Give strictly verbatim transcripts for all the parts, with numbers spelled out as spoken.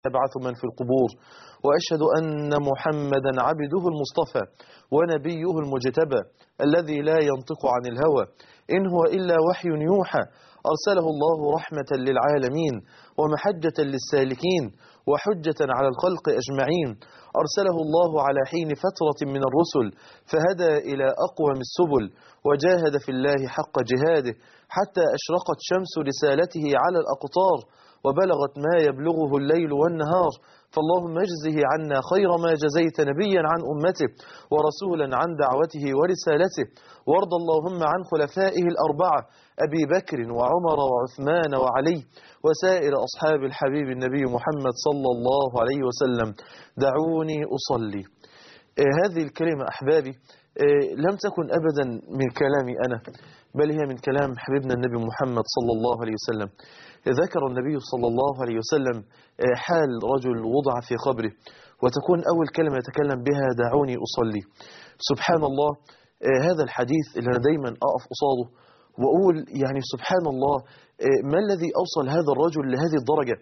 يبعث من في القبور، وأشهد أن محمدا عبده المصطفى ونبيه المجتبى الذي لا ينطق عن الهوى إن هو إلا وحي يوحى، أرسله الله رحمة للعالمين ومحجة للسالكين وحجة على الخلق أجمعين، أرسله الله على حين فترة من الرسل فهدى إلى أقوم السبل وجاهد في الله حق جهاده حتى أشرقت شمس رسالته على الأقطار وبلغت ما يبلغه الليل والنهار. فاللهم اجزه عنا خير ما جزيت نبيا عن أمته ورسولا عن دعوته ورسالته، وارض اللهم عن خلفائه الأربعة أبي بكر وعمر وعثمان وعلي وسائر أصحاب الحبيب النبي محمد صلى الله عليه وسلم. دعوني أصلي. آه هذه الكلمة أحبابي آه لم تكن أبدا من كلامي أنا، بل هي من كلام حبيبنا النبي محمد صلى الله عليه وسلم. ذكر النبي صلى الله عليه وسلم حال رجل وضع في قبره وتكون أول كلمة يتكلم بها دعوني أصلي. سبحان الله، هذا الحديث اللي أنا دايما أقف قصاده وأقول يعني سبحان الله، ما الذي أوصل هذا الرجل لهذه الدرجة؟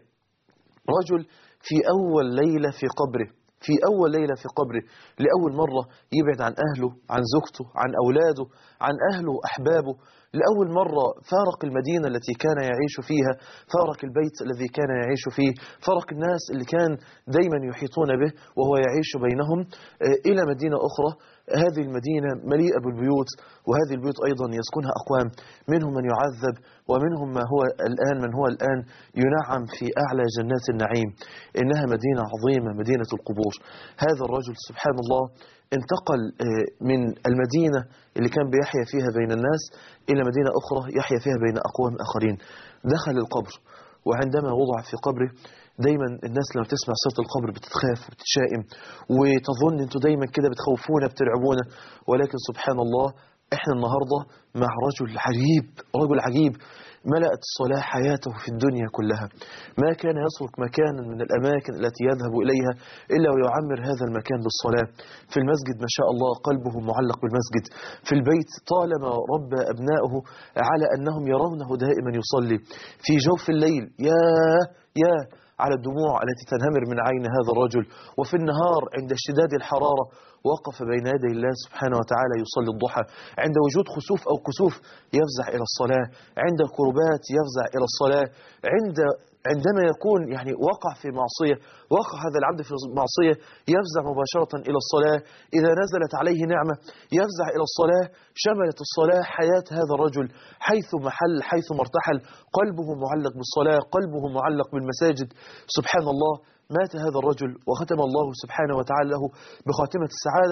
رجل في أول ليلة في قبره، في أول ليلة في قبره لأول مرة يبعد عن أهله، عن زوجته، عن أولاده، عن أهله وأحبابه. لأول مرة فارق المدينة التي كان يعيش فيها، فارق البيت الذي كان يعيش فيه، فارق الناس اللي كان دايما يحيطون به وهو يعيش بينهم، إلى مدينة أخرى. هذه المدينة مليئة بالبيوت، وهذه البيوت أيضا يسكنها أقوام، منهم من يعذب ومنهم ما هو الآن من هو الآن ينعم في أعلى جنات النعيم. إنها مدينة عظيمة، مدينة القبور. هذا الرجل سبحان الله انتقل من المدينة اللي كان بيحيا فيها بين الناس إلى مدينة أخرى يحيا فيها بين أقوام آخرين. دخل القبر، وعندما وضع في قبره دايما الناس لما تسمع صوت القبر بتتخاف وبتتشائم وتظن انتوا دايما كده بتخوفونا بترعبونا، ولكن سبحان الله احنا النهاردة مع رجل عجيب، رجل عجيب ملأت الصلاة حياته في الدنيا كلها. ما كان يترك مكانا من الأماكن التي يذهب إليها إلا ويعمر هذا المكان للصلاة. في المسجد ما شاء الله قلبه معلق بالمسجد، في البيت طالما ربى أبنائه على أنهم يرونه دائما يصلي. في جوف الليل يا يا على الدموع التي تنهمر من عين هذا الرجل، وفي النهار عند اشتداد الحرارة وقف بين يدي الله سبحانه وتعالى يصلي الضحى. عند وجود خسوف أو كسوف يفزع إلى الصلاة، عند كربات يفزع إلى الصلاة، عند عندما يكون يعني وقع في معصية، وقع هذا العبد في معصية يفزع مباشرة إلى الصلاة. إذا نزلت عليه نعمة يفزع إلى الصلاة. شملت الصلاة حياة هذا الرجل حيث محل حيث مرتحل، قلبه معلق بالصلاة، قلبه معلق بالمساجد. سبحان الله، مات هذا الرجل وختم الله سبحانه وتعالى له بخاتمة السعادة،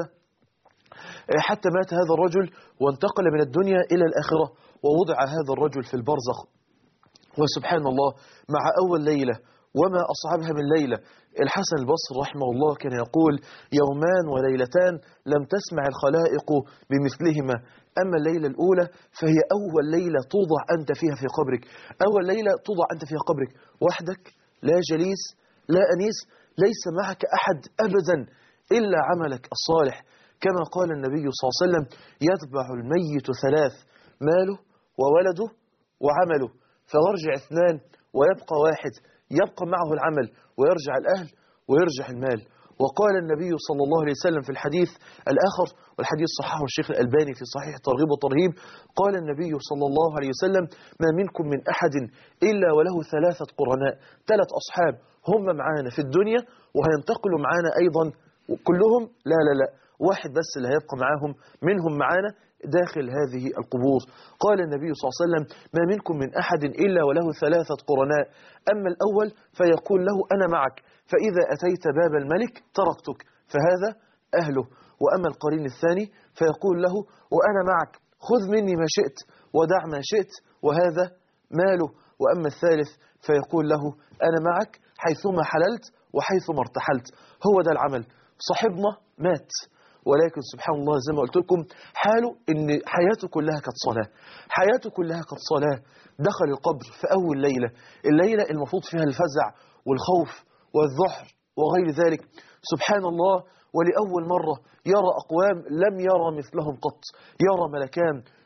حتى مات هذا الرجل وانتقل من الدنيا إلى الآخرة، ووضع هذا الرجل في البرزخ. وسبحان الله، مع أول ليلة وما أصعبها من ليلة. الحسن البصري رحمه الله كان يقول يومان وليلتان لم تسمع الخلائق بمثلهما، أما الليلة الأولى فهي أول ليلة توضع أنت فيها في قبرك، أول ليلة توضع أنت فيها قبرك وحدك، لا جليس لا أنيس، ليس معك أحد أبدا إلا عملك الصالح. كما قال النبي صلى الله عليه وسلم يتبع الميت ثلاث: ماله وولده وعمله، فيرجع اثنان ويبقى واحد، يبقى معه العمل ويرجع الأهل ويرجع المال. وقال النبي صلى الله عليه وسلم في الحديث الآخر، والحديث صححه الشيخ الألباني في صحيح الترغيب والترهيب، قال النبي صلى الله عليه وسلم ما منكم من أحد إلا وله ثلاثة قرناء، ثلاث أصحاب هم معانا في الدنيا وهينتقلوا معانا أيضا كلهم، لا لا لا واحد بس اللي هيبقى معاهم منهم معانا داخل هذه القبور. قال النبي صلى الله عليه وسلم ما منكم من أحد إلا وله ثلاثة قرناء، أما الأول فيقول له أنا معك، فإذا أتيت باب الملك تركتك فهذا أهله، وأما القرين الثاني فيقول له وأنا معك خذ مني ما شئت ودع ما شئت وهذا ماله، وأما الثالث فيقول له أنا معك حيثما حللت وحيثما ارتحلت. هو ده العمل. صاحبنا مات، ولكن سبحان الله زي ما قلت لكم حاله ان حياته كلها كانت صلاة، حياته كلها كانت صلاة. دخل القبر في أول ليلة، الليلة المفروض فيها الفزع والخوف والذعر وغير ذلك. سبحان الله، ولأول مرة يرى أقوام لم يرى مثلهم قط، يرى ملكان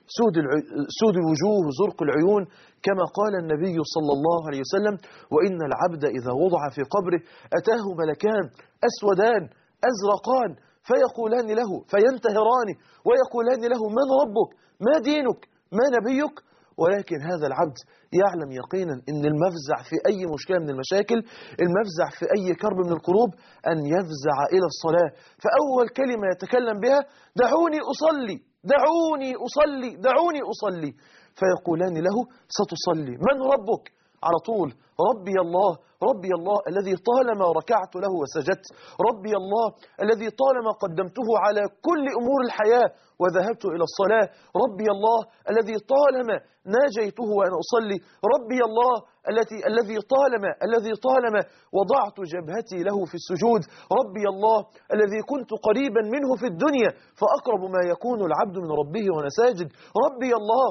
سود, الع... سود الوجوه وزرق العيون، كما قال النبي صلى الله عليه وسلم: وإن العبد إذا وضع في قبره أتاه ملكان أسودان أزرقان فيقولان له فينتهران ويقولان له: من ربك؟ ما دينك؟ ما نبيك؟ ولكن هذا العبد يعلم يقينا أن المفزع في أي مشكلة من المشاكل، المفزع في أي كرب من الكروب، أن يفزع إلى الصلاة. فأول كلمة يتكلم بها: دعوني أصلي، دعوني أصلي، دعوني أصلي. فيقولان له: ستصلي. من ربك؟ على طول: ربي الله، ربي الله الذي طالما ركعت له وسجدت، ربي الله الذي طالما قدمته على كل أمور الحياة وذهبت إلى الصلاة، ربي الله الذي طالما ناجيته وأنا أصلي، ربي الله التي الذي طالما الذي طالما وضعت جبهتي له في السجود، ربي الله الذي كنت قريبا منه في الدنيا فأقرب ما يكون العبد من ربه وأنا ساجد، ربي الله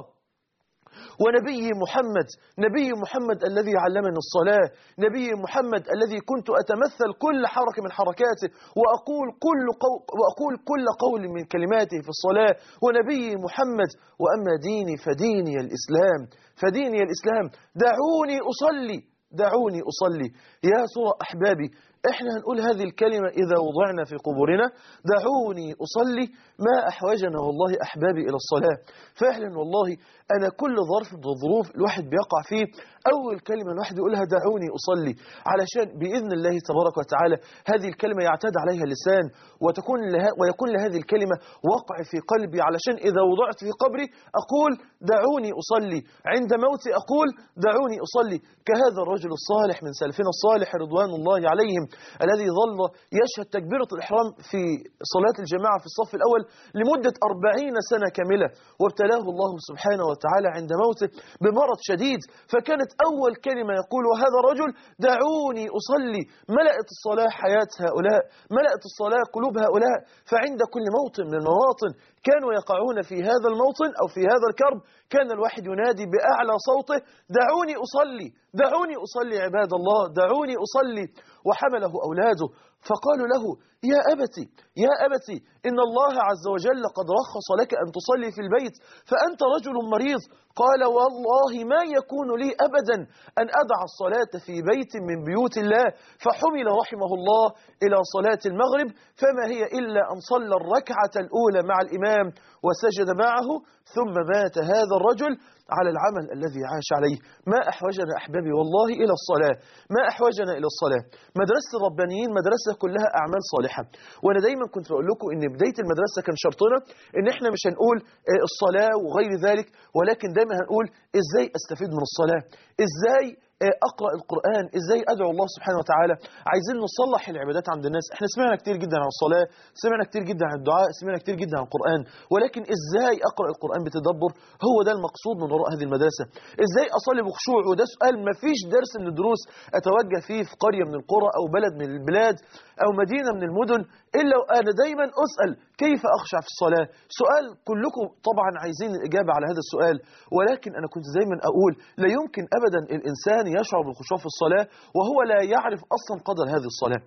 ونبي محمد، نبي محمد الذي علمني الصلاة، نبي محمد الذي كنت أتمثل كل حركة من حركاته وأقول كل قول وأقول كل قول من كلماته في الصلاة، ونبي محمد. وأما ديني فديني الإسلام، فديني الإسلام. دعوني أصلي، دعوني أصلي. يا سورة أحبابي، إحنا هنقول هذه الكلمة إذا وضعنا في قبورنا: دعوني أصلي. ما أحوجنا والله أحبابي إلى الصلاة. فعلا والله أنا كل ظرف من الظروف الواحد بيقع فيه أول كلمة الواحد يقولها: دعوني أصلي، علشان بإذن الله تبارك وتعالى هذه الكلمة يعتاد عليها اللسان وتكون لها ويكون لهذه الكلمة وقع في قلبي، علشان إذا وضعت في قبري أقول: دعوني أصلي، عند موتي أقول: دعوني أصلي. كهذا الرجل الصالح من سلفنا الصالح رضوان الله عليهم الذي ظل يشهد تكبيرة الإحرام في صلاة الجماعة في الصف الأول لمدة أربعين سنة كاملة، وابتلاه الله سبحانه وتعالى عند موته بمرض شديد، فكانت أول كلمة يقول هذا الرجل: دعوني أصلي. ملأت الصلاة حياة هؤلاء، ملأت الصلاة قلوب هؤلاء. فعند كل موطن من المواطن كانوا يقعون في هذا الموطن أو في هذا الكرب كان الواحد ينادي بأعلى صوته: دعوني أصلي، دعوني أصلي عباد الله، دعوني أصلي. وحمله أولاده فقالوا له: يا أبتي، يا أبتي، إن الله عز وجل قد رخص لك أن تصلي في البيت فأنت رجل مريض. قال: والله ما يكون لي أبدا أن أدع الصلاة في بيت من بيوت الله. فحمل رحمه الله إلى صلاة المغرب، فما هي إلا أن صلى الركعة الأولى مع الإمام وسجد معه، ثم مات هذا الرجل على العمل الذي عاش عليه. ما أحوجنا أحبابي والله إلى الصلاة، ما أحوجنا إلى الصلاة. مدرسة الربانيين مدرسة كلها أعمال صالحة، وأنا دايما كنت بقول لكم إن بداية المدرسة كان شرطنا إن إحنا مش هنقول الصلاة وغير ذلك، ولكن دايما هنقول إزاي أستفيد من الصلاة، إزاي أقرأ القرآن، إزاي أدعو الله سبحانه وتعالى. عايزين نصلح العبادات عند الناس. إحنا سمعنا كتير جدا عن الصلاة، سمعنا كتير جدا عن الدعاء، سمعنا كتير جدا عن القرآن، ولكن إزاي أقرأ القرآن بتدبر؟ هو ده المقصود من وراء هذه المدرسة. إزاي أصلي بخشوع؟ وده سؤال ما فيش درس من الدروس أتوجه فيه في قرية من القرى أو بلد من البلاد أو مدينة من المدن إلا أنا دايما أسأل: كيف أخشع في الصلاة؟ سؤال كلكم طبعا عايزين الإجابة على هذا السؤال، ولكن أنا كنت دايما أقول: لا يمكن أبدا الإنسان يشعر بالخشوع في الصلاة وهو لا يعرف أصلا قدر هذه الصلاة.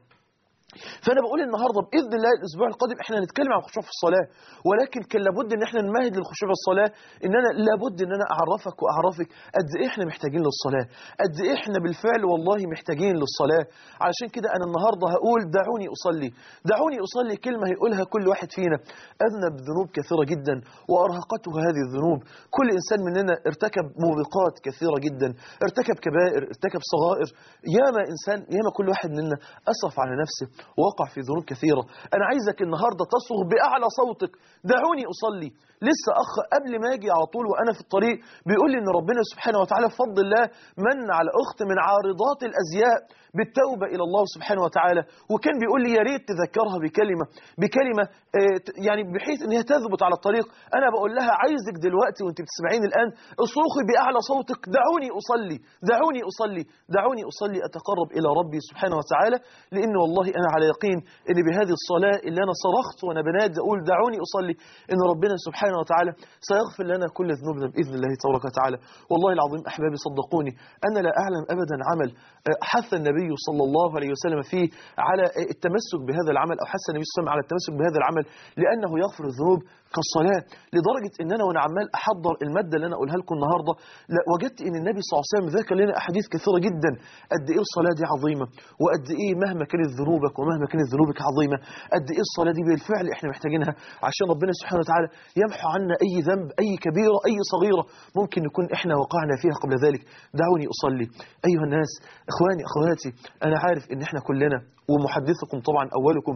فأنا بقول النهاردة بإذن الله الأسبوع القادم إحنا هنتكلم عن الخشوع في الصلاة، ولكن كان لابد إن إحنا نمهد للخشوع في الصلاة، إن أنا لابد إن أنا أعرفك وأعرفك قد إيه إحنا محتاجين للصلاة، قد إيه إحنا بالفعل والله محتاجين للصلاة. علشان كده أنا النهاردة هقول: دعوني أصلي، دعوني أصلي. كلمة هيقولها كل واحد فينا أذنب ذنوب كثيرة جدا وأرهقته هذه الذنوب. كل إنسان مننا ارتكب موبقات كثيرة جدا، ارتكب كبائر، ارتكب صغائر. ياما إنسان ياما كل واحد مننا أسرف على نفسه ووقع في ذنوب كثيرة. أنا عايزك النهاردة تصرخ بأعلى صوتك: دعوني أصلي. لسه أخ قبل ما أجي على طول وأنا في الطريق بيقول لي إن ربنا سبحانه وتعالى بفضل الله من على أخت من عارضات الأزياء بالتوبة إلى الله سبحانه وتعالى، وكان بيقول لي: يا ريت تذكرها بكلمة بكلمة يعني بحيث إن هي تثبت على الطريق. أنا بقول لها: عايزك دلوقتي وأنت بتسمعين الآن اصرخي بأعلى صوتك: دعوني أصلي، دعوني أصلي، دعوني أصلي أتقرب إلى ربي سبحانه وتعالى. لأن والله أنا على يقين إن بهذه الصلاة اللي أنا صرخت وأنا بنادي أقول دعوني أصلي إن ربنا سبحانه وتعالى سيغفر لنا كل ذنوبنا بإذن الله تبارك وتعالى. والله العظيم أحبابي صدقوني أنا لا أعلم أبدا عمل حث النبي صلى الله عليه وسلم فيه على التمسك بهذا العمل، أو حث النبي صلى الله عليه وسلم على التمسك بهذا العمل لأنه يغفر الذنوب كالصلاة، لدرجة ان انا وانا عمال احضر المادة اللي انا اقولها لكم النهاردة لا وجدت ان النبي صلى الله عليه وسلم ذكر لنا احاديث كثيرة جدا قد ايه الصلاة دي عظيمة، وقد ايه مهما كانت ذنوبك ومهما كانت ذنوبك عظيمة قد ايه الصلاة دي بالفعل احنا محتاجينها عشان ربنا سبحانه وتعالى يمحو عنا اي ذنب، اي كبيرة، اي صغيرة ممكن نكون احنا وقعنا فيها قبل ذلك. دعوني اصلي. ايها الناس، اخواني اخواتي، انا عارف ان احنا كلنا ومحدثكم طبعا اولكم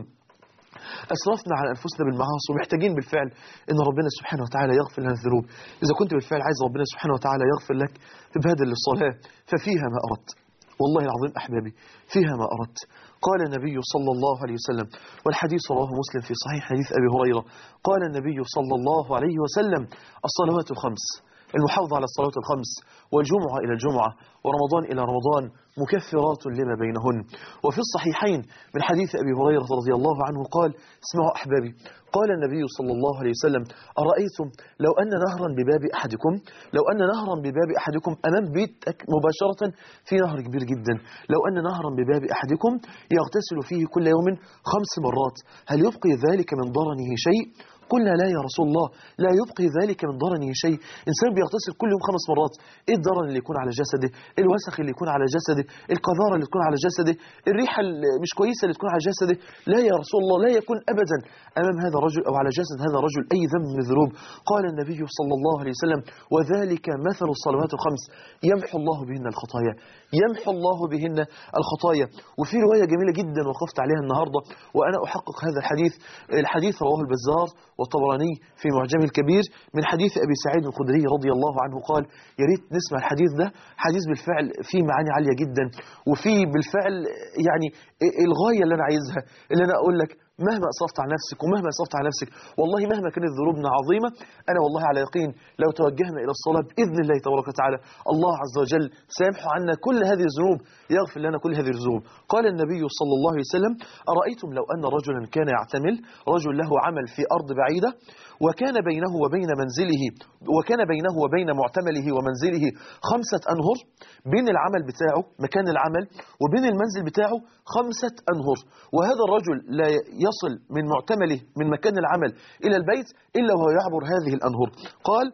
أسرفنا على أنفسنا بالمعاصي ومحتاجين بالفعل إن ربنا سبحانه وتعالى يغفر لنا الذنوب. إذا كنت بالفعل عايز ربنا سبحانه وتعالى يغفر لك فبادر للصلاة ففيها ما أردت. والله العظيم أحبابي فيها ما أردت. قال النبي صلى الله عليه وسلم، والحديث رواه مسلم في صحيح حديث أبي هريرة، قال النبي صلى الله عليه وسلم: الصلوات الخمس، المحافظة على الصلوات الخمس، والجمعة إلى الجمعة، ورمضان إلى رمضان، مكفرات لما بينهن. وفي الصحيحين من حديث أبي هريرة رضي الله عنه قال: اسمعوا أحبابي، قال النبي صلى الله عليه وسلم: أرأيتم لو أن نهرا بباب أحدكم لو أن نهرا بباب أحدكم أمام بيتك مباشرة في نهر كبير جدا، لو أن نهرا بباب أحدكم يغتسل فيه كل يوم خمس مرات، هل يبقي ذلك من ضرنه شيء؟ قلنا: لا يا رسول الله، لا يبقي ذلك من ضرنه شيء. إنسان بيغتسل كل يوم خمس مرات، إيه الضرن اللي يكون على جسده؟ الوسخ اللي يكون على جسده؟ القذارة اللي تكون على جسده؟ الريحة مش كويسة اللي تكون على جسده؟ لا يا رسول الله، لا يكون أبدا أمام هذا الرجل أو على جسد هذا الرجل أي ذنب من الذنوب. قال النبي صلى الله عليه وسلم: وذلك مثل الصلوات الخمس يمحو الله بهن الخطايا، يمحو الله بهن الخطايا. وفي رواية جميلة جدا وقفت عليها النهاردة وأنا أحقق هذا الحديث. الحديث رواه البزار والطبراني في معجمه الكبير من حديث أبي سعيد الخدري رضي الله عنه قال: يا ريت نسمع الحديث ده، حديث بالفعل فيه معاني عالية جدا، وفيه بالفعل يعني الغاية اللي أنا عايزها، اللي أنا أقول لك مهما أسرفت على نفسك ومهما أسرفت على نفسك، والله مهما كانت ذنوبنا عظيمة، أنا والله على يقين لو توجهنا إلى الصلاة بإذن الله تبارك وتعالى الله عز وجل سيمحو عنا كل هذه الذنوب، يغفر لنا كل هذه الذنوب. قال النبي صلى الله عليه وسلم: أرأيتم لو أن رجلا كان يعتمل، رجل له عمل في أرض بعيدة، وكان بينه وبين منزله وكان بينه وبين معتمله ومنزله خمسة أنهر، بين العمل بتاعه مكان العمل وبين المنزل بتاعه خمسة أنهر، وهذا الرجل لا يصل من معتمله من مكان العمل إلى البيت إلا وهو يعبر هذه الأنهر. قال: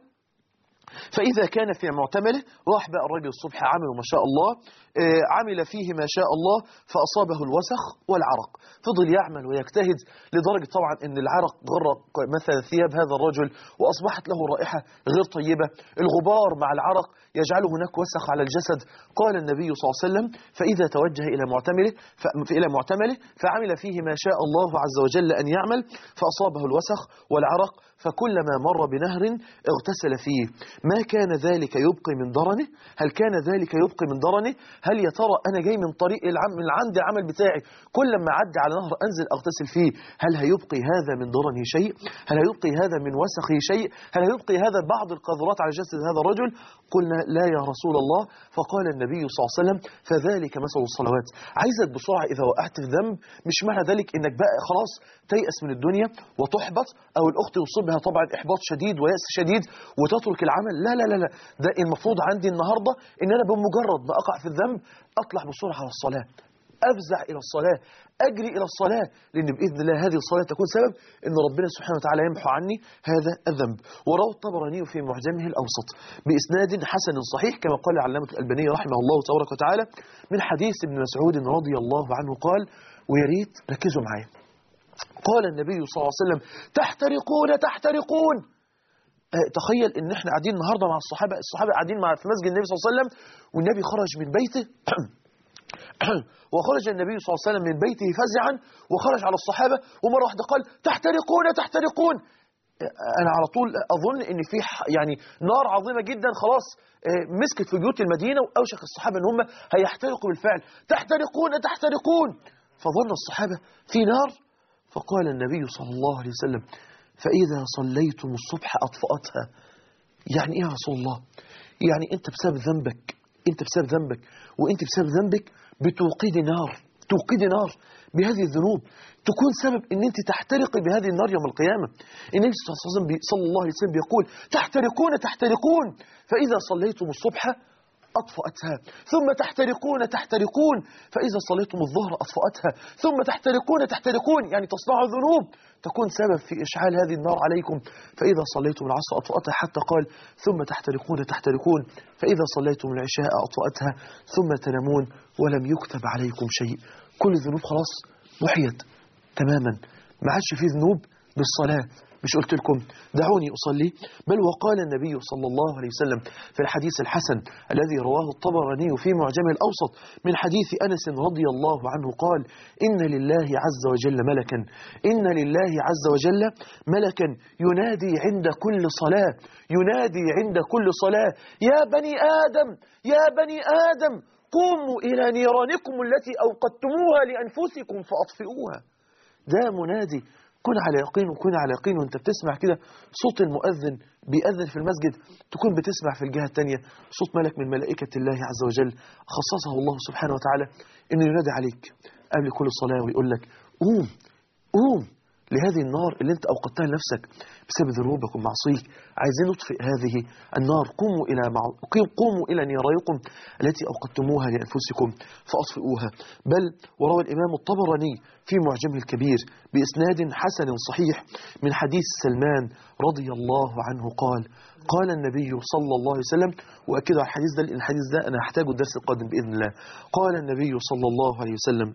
فإذا كان في معتمله، راح بقى الرجل الصبح عمل ما شاء الله، عمل فيه ما شاء الله، فأصابه الوسخ والعرق، فضل يعمل ويجتهد لدرجة طبعا أن العرق غرق مثلا ثياب هذا الرجل وأصبحت له رائحة غير طيبة، الغبار مع العرق يجعله هناك وسخ على الجسد. قال النبي صلى الله عليه وسلم: فإذا توجه إلى معتمله إلى معتمله فعمل فيه ما شاء الله عز وجل أن يعمل، فأصابه الوسخ والعرق، فكلما مر بنهر اغتسل فيه. ما كان ذلك يبقي من ضرنه؟ هل كان ذلك يبقي من ضرنه؟ هل يا ترى أنا جاي من طريق العمل من عند العمل بتاعي كل ما أعدي على نهر أنزل أغتسل فيه، هل هيبقي هذا من ضرنه شيء؟ هل هيبقي هذا من وسخه شيء؟ هل هيبقي هذا بعض القذرات على جسد هذا الرجل؟ قلنا: لا يا رسول الله. فقال النبي صلى الله عليه وسلم: فذلك مثل الصلوات. عايزك بسرعة إذا وقعت في ذنب، مش معنى ذلك إنك بقى خلاص تيأس من الدنيا وتحبط، أو الأخت يصيبها طبعا إحباط شديد ويأس شديد وتترك العمل. لا لا لا لا، ده المفروض عندي النهاردة إن أنا بمجرد ما أقع في الذنب أطلع بسرعة على الصلاة، أفزع إلى الصلاة، أجري إلى الصلاة، لأن بإذن الله هذه الصلاة تكون سبب أن ربنا سبحانه وتعالى يمحو عني هذا الذنب. وروى الطبراني في معجمه الأوسط بإسناد حسن صحيح كما قال العلامة الألباني رحمه الله تبارك وتعالى من حديث ابن مسعود رضي الله عنه قال، ويا ريت ركزوا معايا، قال النبي صلى الله عليه وسلم: تحترقون تحترقون. أه تخيل ان احنا قاعدين النهارده مع الصحابه الصحابه قاعدين مع في مسجد النبي صلى الله عليه وسلم، والنبي خرج من بيته وخرج النبي صلى الله عليه وسلم من بيته فزعا وخرج على الصحابه، ومره واحده قال: تحترقون تحترقون. انا على طول اظن ان في يعني نار عظيمه جدا خلاص مسكت في بيوت المدينه، واوشك الصحابه ان هم هيحترقوا بالفعل. تحترقون تحترقون. فظن الصحابه في نار، فقال النبي صلى الله عليه وسلم: فإذا صليتم الصبح أطفأتها. يعني إيه يا رسول الله؟ يعني أنت بسبب ذنبك أنت بسبب ذنبك وأنت بسبب ذنبك بتوقدي نار توقدي نار بهذه الذنوب، تكون سبب أن أنت تحترقي بهذه النار يوم القيامة. النبي صلى الله عليه وسلم بيقول: تحترقون تحترقون. فإذا صليتم الصبح أطفأتها، ثم تحترقون تحترقون فإذا صليتم الظهر أطفأتها، ثم تحترقون تحترقون، يعني تصنعوا ذنوب تكون سبب في إشعال هذه النار عليكم، فإذا صليتم العصر أطفأتها، حتى قال ثم تحترقون تحترقون فإذا صليتم العشاء أطفأتها، ثم تنامون ولم يكتب عليكم شيء. كل الذنوب خلاص محيت تماما، ما عادش فيه ذنوب بالصلاة. مش قلت لكم دعوني أصلي؟ بل وقال النبي صلى الله عليه وسلم في الحديث الحسن الذي رواه الطبراني في معجمه الأوسط من حديث أنس رضي الله عنه قال: إن لله عز وجل ملكا إن لله عز وجل ملكا ينادي عند كل صلاة ينادي عند كل صلاة يا بني آدم يا بني آدم قوموا إلى نيرانكم التي أوقدتموها لأنفسكم فأطفئوها. ده منادي. كن على يقين وكن على يقين وانت بتسمع كده صوت المؤذن بيأذن في المسجد، تكون بتسمع في الجهة الثانية صوت ملك من ملائكة الله عز وجل خصصه الله سبحانه وتعالى انه ينادي عليك قبل كل صلاة ويقول لك قوم قوم لهذه النار اللي انت أوقدتها لنفسك بسبب ذنوبك ومعصيك. عايزين نطفئ هذه النار. قوموا إلى مع... قوموا إلى نيرانكم التي أوقدتموها لأنفسكم فأطفئوها. بل وروى الإمام الطبراني في معجمه الكبير بإسناد حسن صحيح من حديث سلمان رضي الله عنه قال: قال النبي صلى الله عليه وسلم، وأكد على الحديث ده لأن الحديث ده أنا هحتاجه الدرس القادم بإذن الله. قال النبي صلى الله عليه وسلم: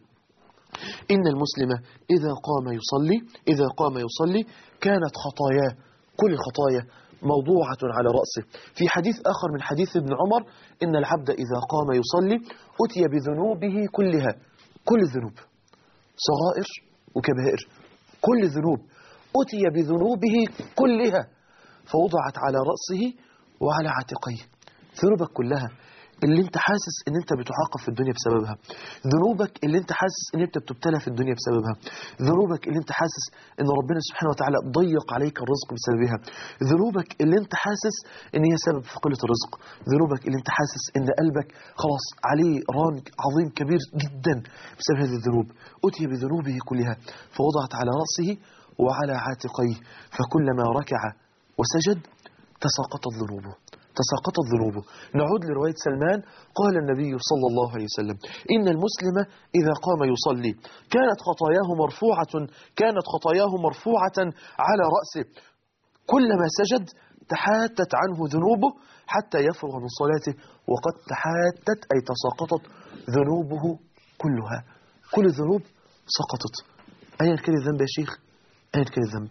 إن المسلم إذا قام يصلي إذا قام يصلي كانت خطاياه كل خطايا موضوعة على رأسه. في حديث آخر من حديث ابن عمر: إن العبد إذا قام يصلي أتي بذنوبه كلها، كل الذنوب صغائر وكبائر، كل الذنوب أتي بذنوبه كلها فوضعت على رأسه وعلى عاتقيه. ذنوبك كلها اللي انت حاسس ان انت بتعاقب في الدنيا بسببها، ذنوبك اللي انت حاسس ان انت بتبتلى في الدنيا بسببها، ذنوبك اللي انت حاسس ان ربنا سبحانه وتعالى ضيق عليك الرزق بسببها، ذنوبك اللي انت حاسس ان هي سبب في قلة الرزق، ذنوبك اللي انت حاسس ان قلبك خلاص عليه ران عظيم كبير جدا بسبب هذه الذنوب. أتي بذنوبه كلها فوضعت على رأسه وعلى عاتقيه، فكلما ركع وسجد تساقطت ذنوبه تساقطت ذنوبه. نعود لرواية سلمان: قال النبي صلى الله عليه وسلم: إن المسلم إذا قام يصلي كانت خطاياه مرفوعة كانت خطاياه مرفوعة على رأسه، كلما سجد تحاتت عنه ذنوبه حتى يفرغ من صلاته، وقد تحاتت أي تساقطت ذنوبه كلها. كل الذنوب سقطت. أيا كان الذنب يا شيخ، أيا كان الذنب،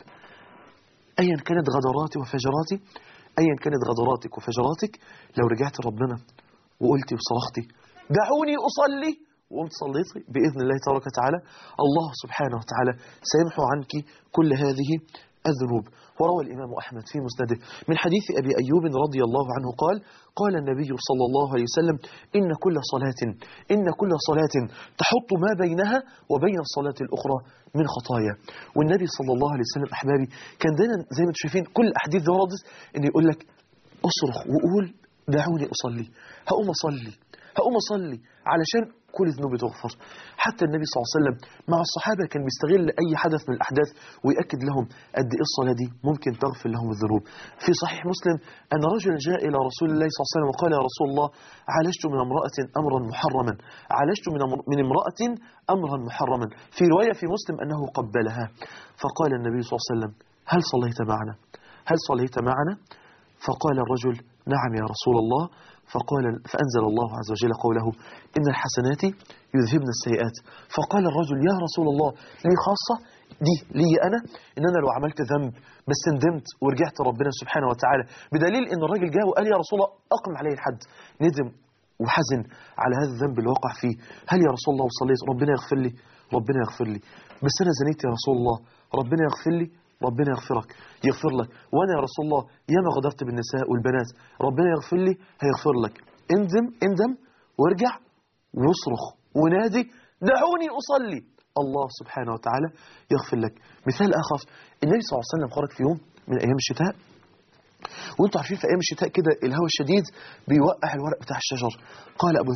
أيا كانت غدراتي وفجراتي، أيا كانت غدراتك وفجراتك، لو رجعت ربنا وقلتي وصرختي دعوني أصلي وقمت صليتي بإذن الله تبارك وتعالى، الله سبحانه وتعالى سيمحو عنك كل هذه الذنوب. وروى الإمام أحمد في مسنده من حديث أبي أيوب رضي الله عنه قال: قال النبي صلى الله عليه وسلم: إن كل صلاة إن كل صلاة تحط ما بينها وبين الصلاة الأخرى من خطايا. والنبي صلى الله عليه وسلم أحبابي كان دايما زي ما شايفين كل أحاديث ده ورد إن يقول لك أصرخ وقول دعوني أصلي، هقوم أصلي هقوم أصلي علشان كل ذنوبي تغفر. حتى النبي صلى الله عليه وسلم مع الصحابة كان بيستغل أي حدث من الأحداث ويأكد لهم قد إيه الصلاة دي ممكن تغفر لهم الذنوب. في صحيح مسلم أن رجلا جاء إلى رسول الله صلى الله عليه وسلم وقال: يا رسول الله عالجت من امرأة أمرا محرما عالجت من من امرأة أمرا محرما. في رواية في مسلم أنه قبلها، فقال النبي صلى الله عليه وسلم: هل صليت معنا هل صليت معنا فقال الرجل: نعم يا رسول الله. فقال فأنزل الله عز وجل قوله: إن الحسنات يذهبن السيئات. فقال الرجل: يا رسول الله لي خاصة دي لي أنا، إن أنا لو عملت ذنب بس ندمت ورجعت ربنا سبحانه وتعالى، بدليل إن الرجل جاء وقال: يا رسول الله أقم عليه الحد، ندم وحزن على هذا الذنب اللي وقع فيه. هل يا رسول الله وصليت ربنا يغفر لي ربنا يغفر لي بس أنا زنيت يا رسول الله ربنا يغفر لي ربنا يغفرك يغفر لك. وأنا يا رسول الله ياما غدرت بالنساء والبنات ربنا يغفر لي هيغفر لك. اندم اندم وارجع ويصرخ ونادي دعوني أصلي، الله سبحانه وتعالى يغفر لك. مثال آخر: النبي صلى الله عليه وسلم خرج في يوم من أيام الشتاء، وانتوا عارفين في أيام الشتاء كده الهواء الشديد بيوقع الورق بتاع الشجر. قال أبو ذر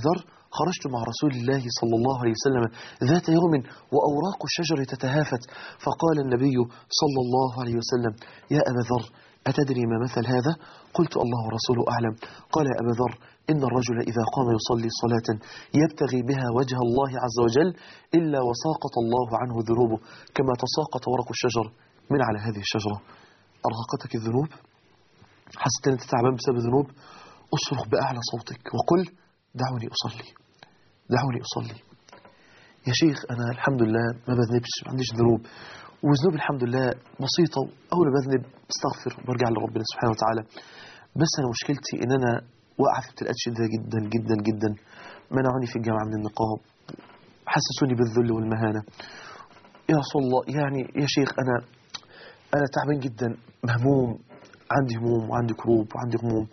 خرجت مع رسول الله صلى الله عليه وسلم ذات يوم وأوراق الشجر تتهافت، فقال النبي صلى الله عليه وسلم: يا أبا ذر، أتدري ما مثل هذا؟ قلت: الله ورسوله أعلم. قال: يا أبا ذر، إن الرجل إذا قام يصلي صلاة يبتغي بها وجه الله عز وجل إلا وساقط الله عنه ذنوبه كما تساقط ورق الشجر من على هذه الشجرة. أرهقتك الذنوب؟ حسيت أن أنت تعبان بسبب الذنوب؟ أصرخ بأعلى صوتك وقل: دعوني أصلي، دعوني أصلي. يا شيخ أنا الحمد لله ما بذنبش، ما عنديش ذنوب، وذنوب الحمد لله بسيطة، أول ما بذنب استغفر برجع لربنا سبحانه وتعالى. بس أنا مشكلتي إن أنا واقع في ابتلاءات شديدة جدا جدا جدا. منعوني في الجامعة من النقاب، حسسوني بالذل والمهانة. يا رسول الله، يعني يا شيخ أنا أنا تعبان جدا، مهموم، عندي هموم وعندي كروب وعندي هموم.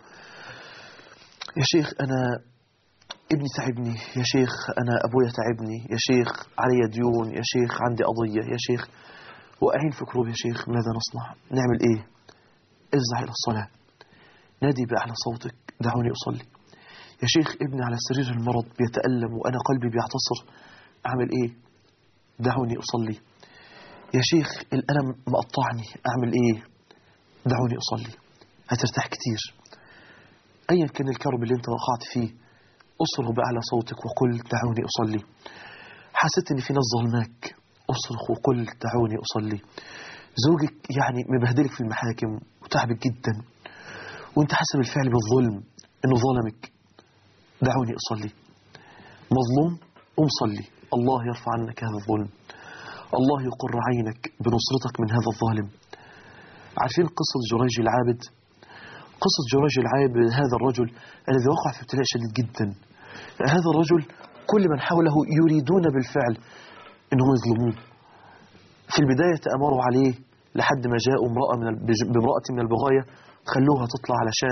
يا شيخ أنا ابني تعبني، يا شيخ أنا أبويا تعبني، يا شيخ علي ديون، يا شيخ عندي قضية، يا شيخ واقعين في كروب، يا شيخ ماذا نصنع؟ نعمل إيه؟ افزع إلى الصلاة، نادي بأعلى صوتك: دعوني أصلي. يا شيخ ابني على سرير المرض بيتألم وأنا قلبي بيعتصر، أعمل إيه؟ دعوني أصلي. يا شيخ الألم مقطعني، أعمل إيه؟ دعوني أصلي. هترتاح كتير. أيا كان الكرب اللي انت وقعت فيه، أصرخ بأعلى صوتك وقل: دعوني أصلي. حسيت ان في ناس ظلماك، أصرخ وقل: دعوني أصلي. زوجك يعني مبهدلك في المحاكم وتعبك جدا، وانت حاسس بالفعل بالظلم انه ظلمك، دعوني أصلي. مظلوم، قم صلي، الله يرفع عنك هذا الظلم، الله يقر عينك بنصرتك من هذا الظالم. عارفين قصة جريج العابد؟ قصة جريج العابد هذا الرجل الذي وقع في ابتلاء شديد جدا. هذا الرجل كل من حوله يريدون بالفعل انهم يظلموه. في البداية تأمروا عليه لحد ما جاءوا امرأة من بامرأة من البغاية، خلوها تطلع علشان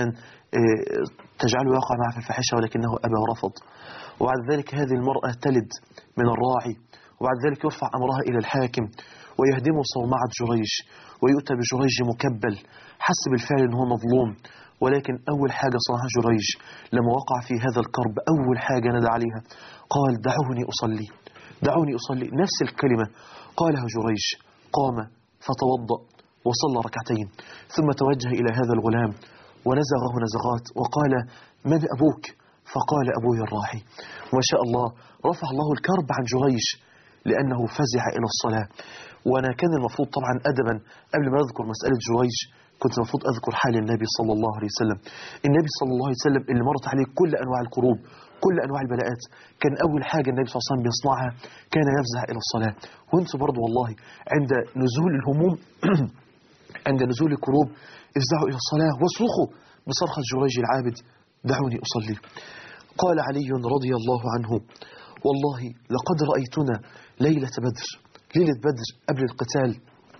تجعله يقع معها في الفاحشة، ولكنه أبى ورفض. وبعد ذلك هذه المرأة تلد من الراعي، وبعد ذلك يرفع أمرها إلى الحاكم ويهدموا صومعة جريج ويؤتى بجريج مكبل. حس بالفعل أنه مظلوم، ولكن أول حاجة صنعها جريج لما وقع في هذا الكرب، أول حاجة ندى عليها قال: دعوني أصلي، دعوني أصلي. نفس الكلمة قالها جريج، قام فتوضأ وصلى ركعتين، ثم توجه إلى هذا الغلام ونزغه نزغات وقال: من أبوك؟ فقال: أبوي الراعي. وما شاء الله رفع الله الكرب عن جريج لأنه فزع إلى الصلاة. وأنا كان المفروض طبعا أدبا قبل ما أذكر مسألة جريج كنت المفروض أذكر حال النبي صلى الله عليه وسلم. النبي صلى الله عليه وسلم اللي مرت عليه كل أنواع الكروب، كل أنواع البلاءات، كان أول حاجة النبي صلى الله عليه وسلم بيصنعها كان يفزع إلى الصلاة. وانتوا برضو والله عند نزول الهموم عند نزول الكروب افزعوا إلى الصلاة واصرخوا بصرخة جريج العابد: دعوني أصلي. قال علي رضي الله عنه: والله لقد رأيتنا ليلة بدر، ليلة بدر قبل القتال،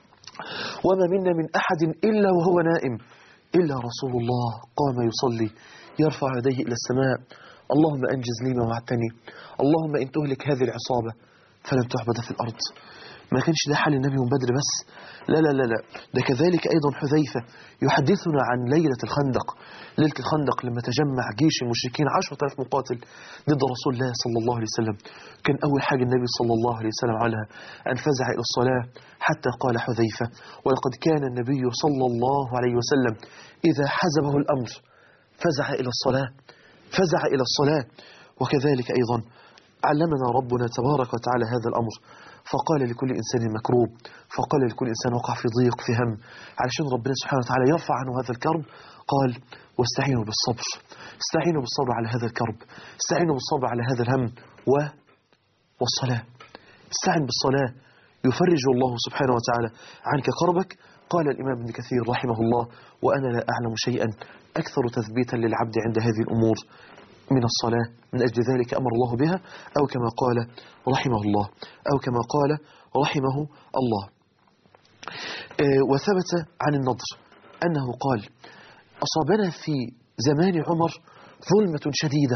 وما منا من أحد إلا وهو نائم، إلا رسول الله قام يصلي يرفع يديه إلى السماء: اللهم أنجز لي ما وعدتني، اللهم إن تهلك هذه العصابة فلن تعبد في الأرض. ما كانش ده حال النبي من بدر بس، لا لا لا لا، ده كذلك أيضا حذيفة يحدثنا عن ليلة الخندق. ليلة الخندق لما تجمع جيش المشركين عشرة آلاف مقاتل ضد رسول الله صلى الله عليه وسلم، كان أول حاجة النبي صلى الله عليه وسلم عليها أن فزع إلى الصلاة، حتى قال حذيفة: ولقد كان النبي صلى الله عليه وسلم إذا حزبه الأمر فزع إلى الصلاة، فزع إلى الصلاة. وكذلك أيضا علمنا ربنا تبارك وتعالى هذا الأمر، فقال لكل إنسان مكروب، فقال لكل إنسان وقع في ضيق في هم، علشان ربنا سبحانه وتعالى يرفع عنه هذا الكرب. قال: واستعينوا بالصبر، استعينوا بالصبر على هذا الكرب، استعينوا بالصبر على هذا الهم و... والصلاة. استعن بالصلاة يفرج الله سبحانه وتعالى عنك كربك. قال الإمام ابن كثير رحمه الله: وأنا لا أعلم شيئا أكثر تثبيتا للعبد عند هذه الأمور من الصلاة، من أجل ذلك أمر الله بها، أو كما قال رحمه الله، أو كما قال رحمه الله. وثبت عن النضر أنه قال: أصابنا في زمان عمر ظلمة شديدة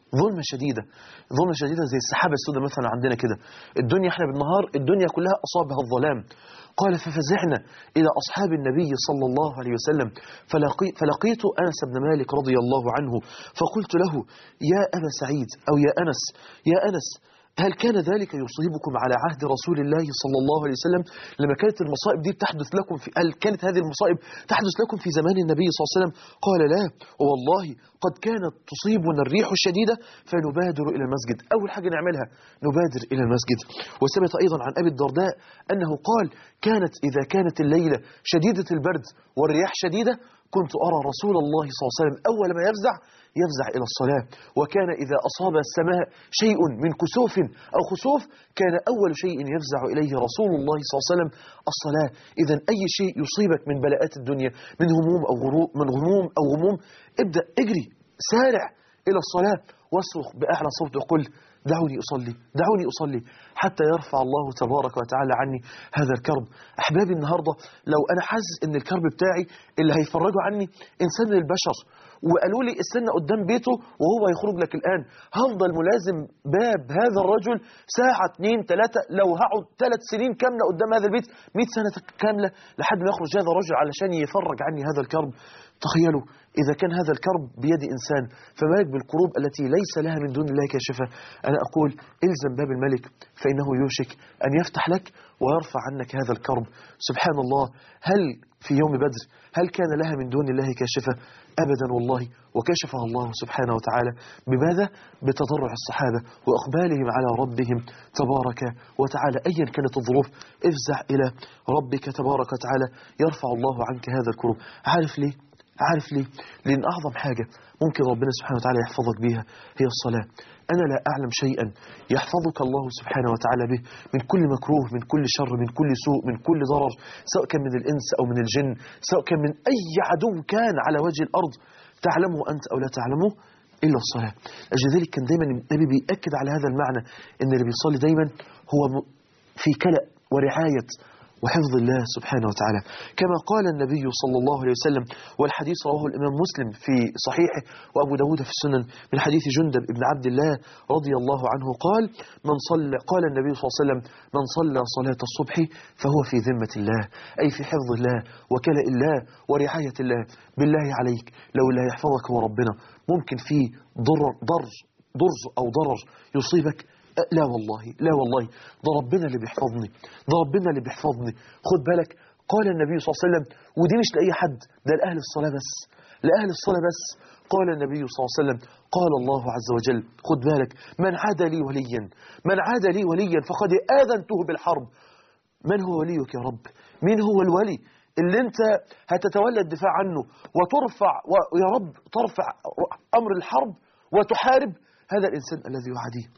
ظلمة شديدة، ظلمة شديدة زي السحابة السوداء مثلا عندنا كده. الدنيا احنا بالنهار الدنيا كلها أصابها الظلام. قال ففزعنا إلى أصحاب النبي صلى الله عليه وسلم فلقي فلقيت أنس بن مالك رضي الله عنه فقلت له يا أبا سعيد أو يا أنس يا أنس هل كان ذلك يصيبكم على عهد رسول الله صلى الله عليه وسلم لما كانت المصائب دي تحدث لكم في هل كانت هذه المصائب تحدث لكم في زمان النبي صلى الله عليه وسلم؟ قال لا والله قد كانت تصيبنا الريح الشديدة فنبادر إلى المسجد. أول حاجة نعملها نبادر إلى المسجد. وثبت أيضا عن أبي الدرداء أنه قال كانت إذا كانت الليلة شديدة البرد والرياح شديدة كنت أرى رسول الله صلى الله عليه وسلم أول ما يفزع يفزع إلى الصلاة. وكان إذا أصاب السماء شيء من كسوف أو خسوف كان أول شيء يفزع إليه رسول الله صلى الله عليه وسلم الصلاة. إذا أي شيء يصيبك من بلاءات الدنيا من هموم أو غروب من غموم أو غموم ابدأ اجري سارع إلى الصلاة واصرخ بأعلى صوت وقل دعوني أصلي دعوني أصلي حتى يرفع الله تبارك وتعالى عني هذا الكرب. أحبابي النهاردة لو أنا حاسس أن الكرب بتاعي اللي هيفرجوا عني إنسان البشر وقالوا لي استنى قدام بيته وهو هيخرج لك الآن هفضل ملازم باب هذا الرجل ساعة اتنين تلاتة لو هقعد ثلاث سنين كاملة قدام هذا البيت مئة سنة كاملة لحد ما يخرج هذا الرجل علشان يفرج عني هذا الكرب. تخيلوا إذا كان هذا الكرب بيد إنسان فمالك بالقروب التي ليس لها من دون الله كاشفة. أنا أقول إلزم باب الملك فإنه يوشك أن يفتح لك ويرفع عنك هذا الكرب. سبحان الله هل في يوم بدر هل كان لها من دون الله كاشفة؟ أبدا والله وكشفها الله سبحانه وتعالى. بماذا؟ بتضرع الصحابة وإقبالهم على ربهم تبارك وتعالى. أيا كانت الظروف افزع إلى ربك تبارك وتعالى يرفع الله عنك هذا الكرب. عارف ليه؟ عارف ليه؟ لأن أعظم حاجة ممكن ربنا سبحانه وتعالى يحفظك بها هي الصلاة. أنا لا أعلم شيئا يحفظك الله سبحانه وتعالى به من كل مكروه من كل شر من كل سوء من كل ضرر سواء كان من الإنس أو من الجن سواء كان من أي عدو كان على وجه الأرض تعلمه أنت أو لا تعلمه إلا الصلاة. أجل ذلك كان دايما النبي بيأكد على هذا المعنى أن اللي بيصلي دايما هو في كلأ ورعاية وحفظ الله سبحانه وتعالى كما قال النبي صلى الله عليه وسلم. والحديث رواه الإمام مسلم في صحيحه وأبو داود في السنن من حديث جندب بن عبد الله رضي الله عنه قال من صلى قال النبي صلى الله عليه وسلم من صلى صلاة الصبح فهو في ذمة الله أي في حفظ الله وكلاء الله ورعاية الله. بالله عليك لو اللي هيحفظك هو ربنا ممكن في ضرر ضر ضرر أو ضرر يصيبك؟ لا والله لا والله ده ربنا اللي بيحفظني ده ربنا اللي بيحفظني. خد بالك قال النبي صلى الله عليه وسلم ودي مش لأي حد ده لأهل الصلاة بس لأهل الصلاة بس. قال النبي صلى الله عليه وسلم قال الله عز وجل خد بالك من عاد لي وليا من عاد لي وليا فقد آذنته بالحرب. من هو وليك يا رب؟ مين هو الولي اللي انت هتتولى الدفاع عنه وترفع ويا رب ترفع أمر الحرب وتحارب هذا الإنسان الذي يعاديه؟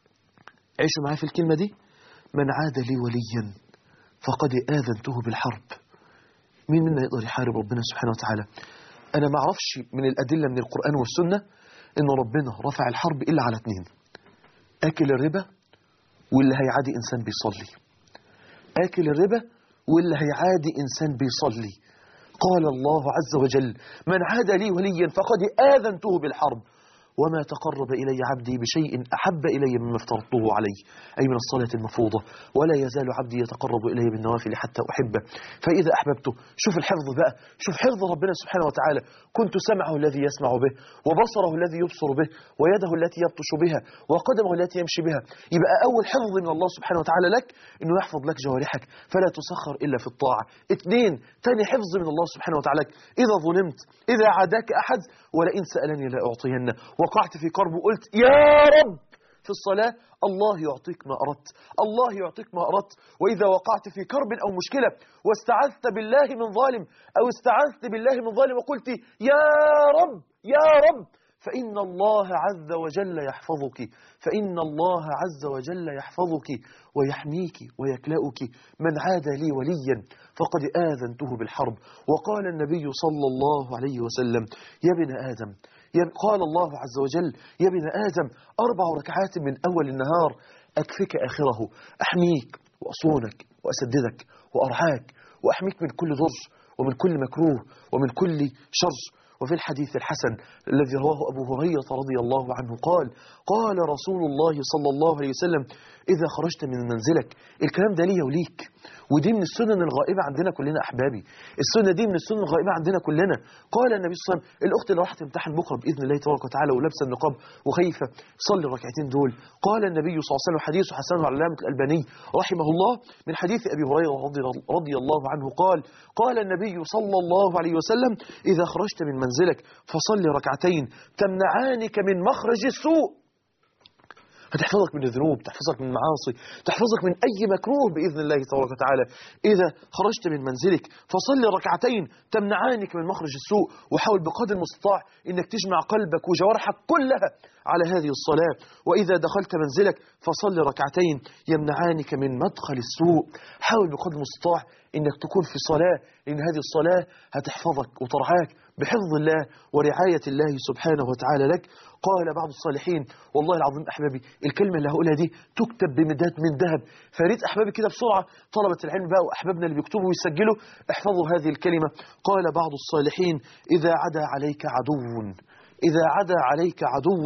عيشوا معايا في الكلمة دي من عاد لي وليا فقد آذنته بالحرب. مين منا يقدر يحارب ربنا سبحانه وتعالى؟ أنا ما أعرفش من الأدلة من القرآن والسنة إن ربنا رفع الحرب إلا على اثنين آكل الربا واللي هيعادي إنسان بيصلي. آكل الربا واللي هيعادي إنسان بيصلي. قال الله عز وجل من عاد لي وليا فقد آذنته بالحرب وما تقرب إلي عبدي بشيء أحب إلي مما افترضته عليه أي من الصلاة المفروضة ولا يزال عبدي يتقرب إلي بالنوافل حتى أحبه فإذا أحببته. شوف الحفظ بقى شوف حفظ ربنا سبحانه وتعالى كنت سمعه الذي يسمع به وبصره الذي يبصر به ويده التي يبطش بها وقدمه التي يمشي بها. يبقى أول حفظ من الله سبحانه وتعالى لك إنه يحفظ لك جوارحك فلا تسخر إلا في الطاعة. اثنين تاني حفظ من الله سبحانه وتعالى إذا ظلمت إذا عاداك أحد ولئن سألني لا أعطينه وقعت في قرب وقلت يا رب في الصلاة الله يعطيك ما أردت الله يعطيك ما أردت. وإذا وقعت في كرب أو مشكلة واستعذت بالله من ظالم أو استعذت بالله من ظالم وقلت يا رب يا رب فإن الله عز وجل يحفظك فإن الله عز وجل يحفظك ويحميك ويكلأك. من عاد لي وليا فقد آذنته بالحرب. وقال النبي صلى الله عليه وسلم يا ابن آدم قال الله عز وجل يا ابن آدم أربع ركعات من أول النهار أكفك آخره أحميك وأصونك وأسددك وأرعاك وأحميك من كل ضر ومن كل مكروه ومن كل شر وفي الحديث الحسن الذي رواه أبو هريرة رضي الله عنه قال قال رسول الله صلى الله عليه وسلم إذا خرجت من منزلك. الكلام ده ليا وليك، ودي من السنن الغائبة عندنا كلنا أحبابي، السنة دي من السنن الغائبة عندنا كلنا. قال النبي صلى الله عليه وسلم الأخت اللي راح تمتحن بكرة بإذن الله تبارك وتعالى ولابسه النقاب وخايفة صلي الركعتين دول. قال النبي صلى الله عليه وسلم حديث حسن العلامة الألباني رحمه الله من حديث أبي هريرة رضي, رضي الله عنه قال قال النبي صلى الله عليه وسلم إذا خرجت من منزلك فصلي ركعتين تمنعانك من مخرج السوء. هتحفظك من الذنوب، تحفظك من المعاصي، تحفظك من أي مكروه بإذن الله تبارك وتعالى. إذا خرجت من منزلك فصلي ركعتين تمنعانك من مخرج السوء، وحاول بقدر المستطاع إنك تجمع قلبك وجوارحك كلها على هذه الصلاة. وإذا دخلت منزلك فصلي ركعتين يمنعانك من مدخل السوء. حاول بقدر المستطاع إنك تكون في صلاة، لأن هذه الصلاة هتحفظك وترعاك بحفظ الله ورعاية الله سبحانه وتعالى لك. قال بعض الصالحين والله العظيم أحبابي الكلمة اللي هقولها دي تكتب بمداد من ذهب، فريد أحبابي كده بسرعة طلبة العلم بقى وأحبابنا اللي بيكتبوا ويسجلوا احفظوا هذه الكلمة. قال بعض الصالحين إذا عدا عليك عدو إذا عدا عليك عدو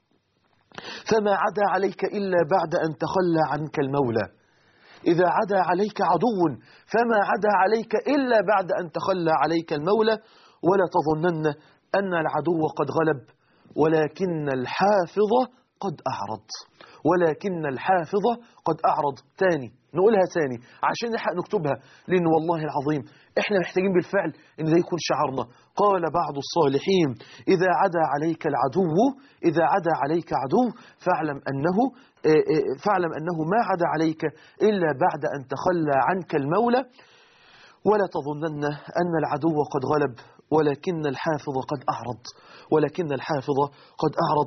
فما عدا عليك إلا بعد أن تخلى عنك المولى. إذا عدا عليك عدو فما عدا عليك إلا بعد أن تخلى عليك المولى. ولا تظنن أن العدو قد غلب ولكن الحافظ قد أعرض. ولكن الحافظ قد أعرض. تاني نقولها تاني عشان نحق نكتبها، لأن والله العظيم إحنا محتاجين بالفعل إن ده يكون شعارنا. قال بعض الصالحين إذا عدا عليك العدو إذا عدا عليك عدو فاعلم أنه فاعلم أنه ما عدا عليك إلا بعد أن تخلى عنك المولى. ولا تظنن أن العدو قد غلب ولكن الحافظ قد أعرض. ولكن الحافظ قد أعرض.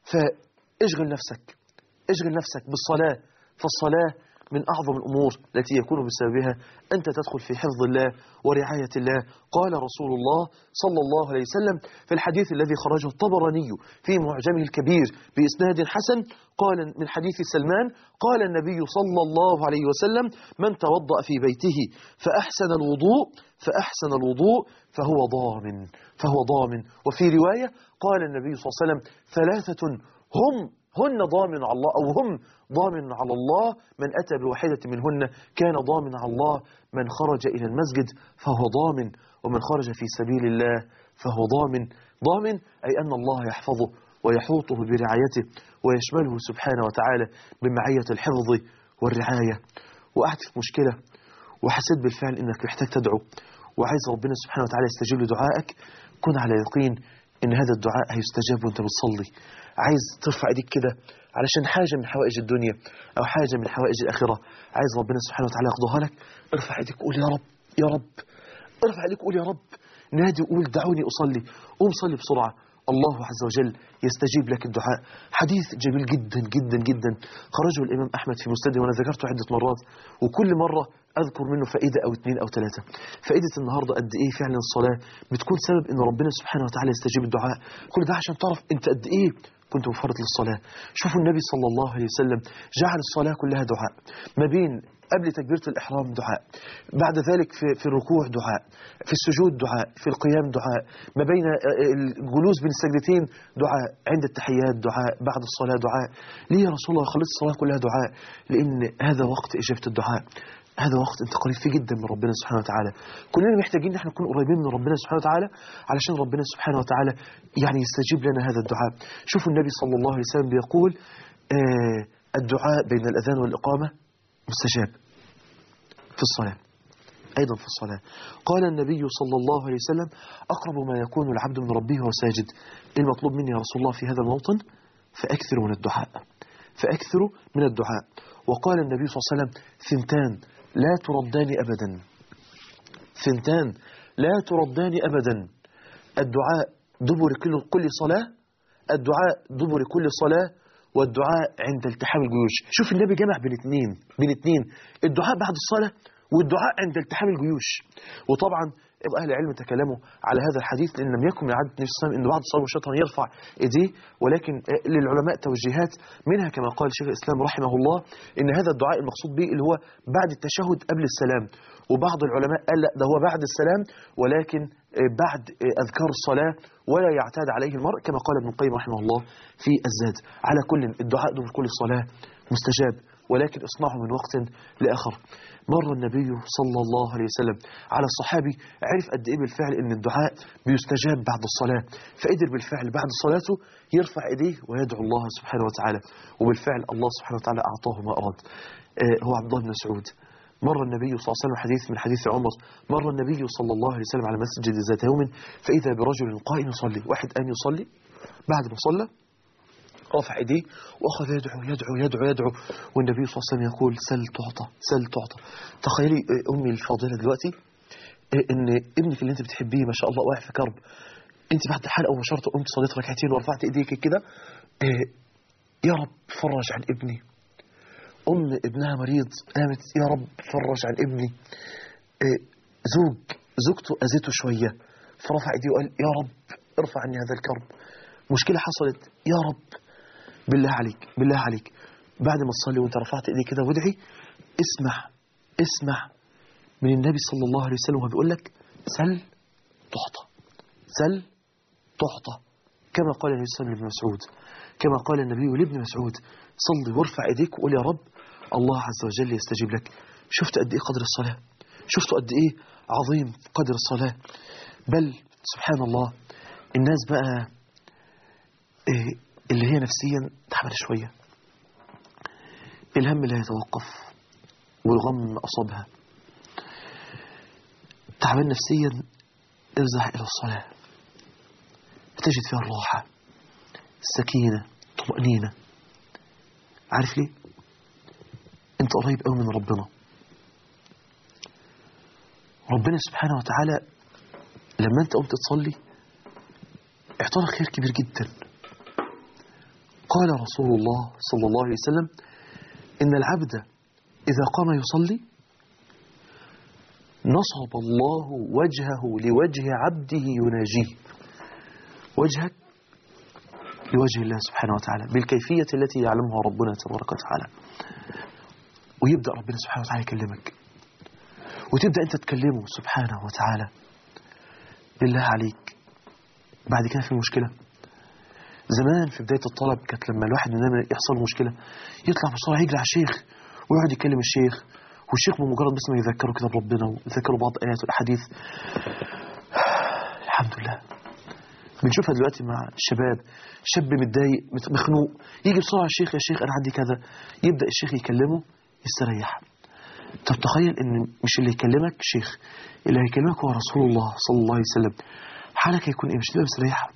فاشغل نفسك اشغل نفسك بالصلاة، فالصلاة من أعظم الأمور التي يكون بسببها أنت تدخل في حفظ الله ورعاية الله. قال رسول الله صلى الله عليه وسلم في الحديث الذي خرجه الطبراني في معجمه الكبير بإسناد حسن قال من حديث سلمان قال النبي صلى الله عليه وسلم من توضأ في بيته فأحسن الوضوء فأحسن الوضوء فهو ضامن فهو ضامن. وفي رواية قال النبي صلى الله عليه وسلم ثلاثة هم هن ضامن على الله أو هم ضامن على الله من أتى بواحدة منهن كان ضامن على الله. من خرج إلى المسجد فهو ضامن ومن خرج في سبيل الله فهو ضامن. ضامن أي أن الله يحفظه ويحوطه برعايته ويشمله سبحانه وتعالى بمعية الحفظ والرعاية. وقعت في مشكلة وحسيت بالفعل إنك محتاج تدعو وعايز ربنا سبحانه وتعالى يستجيب لدعائك، كن على يقين إن هذا الدعاء هيستجاب وانت بتصلي. عايز ترفع ايديك كده علشان حاجة من حوائج الدنيا أو حاجة من حوائج الآخرة عايز ربنا سبحانه وتعالى يقضيها لك، ارفع ايديك قول يا رب يا رب. ارفع ايديك قول يا رب. نادي قول دعوني أصلي. قوم صلي بسرعة، الله عز وجل يستجيب لك الدعاء. حديث جميل جدا جدا جدا خرجه الإمام أحمد في مسنده وأنا ذكرته عدة مرات وكل مرة أذكر منه فائدة أو اثنين أو ثلاثة. فائدة النهاردة قد إيه فعلا الصلاة بتكون سبب إن ربنا سبحانه وتعالى يستجيب الدعاء. كل ده عشان تعرف أنت قد إيه كنت مفرط للصلاة. شوفوا النبي صلى الله عليه وسلم جعل الصلاة كلها دعاء، ما بين قبل تكبيرة الإحرام دعاء، بعد ذلك في, في الركوع دعاء، في السجود دعاء، في القيام دعاء، ما بين الجلوس بين السجدتين دعاء، عند التحيات دعاء، بعد الصلاة دعاء. ليه يا رسول الله خلصت الصلاة كلها دعاء؟ لأن هذا وقت إجابة الدعاء، هذا وقت انت قريب فيه جدا من ربنا سبحانه وتعالى. كلنا محتاجين ان احنا نكون قريبين من ربنا سبحانه وتعالى علشان ربنا سبحانه وتعالى يعني يستجيب لنا هذا الدعاء. شوفوا النبي صلى الله عليه وسلم بيقول آه الدعاء بين الأذان والإقامة مستجاب في الصلاة، أيضا في الصلاة. قال النبي صلى الله عليه وسلم أقرب ما يكون العبد من ربه وهو ساجد. المطلوب مني يا رسول الله في هذا الموطن فأكثر من الدعاء فأكثر من الدعاء. وقال النبي صلى الله عليه وسلم ثنتان لا تردان أبدا ثنتان لا تردان أبدا الدعاء دبر كل صلاة الدعاء دبر كل صلاة والدعاء عند التحام الجيوش. شوف النبي جمع بين اثنين بين اثنين الدعاء بعد الصلاة والدعاء عند التحام الجيوش. وطبعا أهل العلم تكلموا على هذا الحديث لأن لم يكن من عادة النبي صلى الله عليه وسلم أن بعد الصلاة والشيطان يرفع إيديه، ولكن للعلماء توجيهات منها كما قال شيخ الإسلام رحمه الله إن هذا الدعاء المقصود به اللي هو بعد التشهد قبل السلام، وبعض العلماء قال لا ده هو بعد السلام ولكن بعد أذكار الصلاة ولا يعتاد عليه المرء، كما قال ابن القيم رحمه الله في الزاد. على كل الدعاء دون كل الصلاة مستجاب، ولكن اصنعه من وقت لآخر. مر النبي صلى الله عليه وسلم على الصحابي عرف قد إيه بالفعل إن الدعاء بيستجاب بعد الصلاة، فقدر بالفعل بعد صلاته يرفع إيديه ويدعو الله سبحانه وتعالى، وبالفعل الله سبحانه وتعالى أعطاه ما أراد. آه هو عبد الله بن مسعود. مر النبي صلى الله عليه وسلم، حديث من حديث عمر، مر النبي صلى الله عليه وسلم على مسجد ذات يوم فإذا برجل قائم يصلي، واحد قام يصلي بعد ما صلى رفع ايديه واخذ يدعو يدعو يدعو يدعو، والنبي صلى الله عليه وسلم يقول سل تعطى سل تعطى. تخيلي امي الفاضله دلوقتي ان ابنك اللي انت بتحبيه ما شاء الله واقع في كرب، انت بعد الحلقه وبشرت قمت صليت ركعتين ورفعت ايديك كده، يا رب فرج عن ابني. ام ابنها مريض قامت يا رب فرج عن ابني. زوج زوجته اذته شويه فرفع ايديه وقال يا رب ارفع عني هذا الكرب. مشكله حصلت يا رب بالله عليك بالله عليك بعد ما تصلي وانت رفعت ايديك كده وادعي، اسمع اسمع من النبي صلى الله عليه وسلم وهو بيقول لك سل تعطى سل تعطى، كما قال النبي صلى الله عليه وسلم لابن مسعود، كما قال النبي لابن مسعود صلي وارفع ايديك وقول يا رب الله عز وجل يستجيب لك. شفت قد ايه قدر الصلاة، شفتوا قد ايه عظيم قدر الصلاة. بل سبحان الله الناس بقى إيه اللي هي نفسيا تعبانه شوية، الهم لا يتوقف والغم أصابها، تعبان نفسيا ارجع إلى الصلاة تجد فيها الراحة السكينة الطمأنينة. عارف ليه؟ انت قريب قوي من ربنا. ربنا سبحانه وتعالى لما انت قمت تصلي اعطانا خير كبير جدا. قال رسول الله صلى الله عليه وسلم إن العبد إذا قام يصلي نصب الله وجهه لوجه عبده يناجيه، وجهك لوجه الله سبحانه وتعالى بالكيفية التي يعلمها ربنا تبارك وتعالى، ويبدأ ربنا سبحانه وتعالى يكلمك وتبدأ أنت تكلمه سبحانه وتعالى. بالله عليك بعد كده في مشكلة. زمان في بداية الطلب كانت لما الواحد مننا يحصل مشكلة يطلع بسرعة يجري على الشيخ ويقعد يكلم الشيخ، والشيخ بمجرد بس ما يذكره كتاب ربنا ويذكره بعض آيات والأحاديث الحمد لله. بنشوفها دلوقتي مع الشباب، شاب متضايق مخنوق يجي بسرعة الشيخ يا شيخ أنا عندي كذا، يبدأ الشيخ يكلمه يستريح. طب تخيل إن مش اللي يكلمك شيخ، اللي هيكلمك هو رسول الله صلى الله عليه وسلم، حالك هيكون إيه؟ مش تبقى مستريحة؟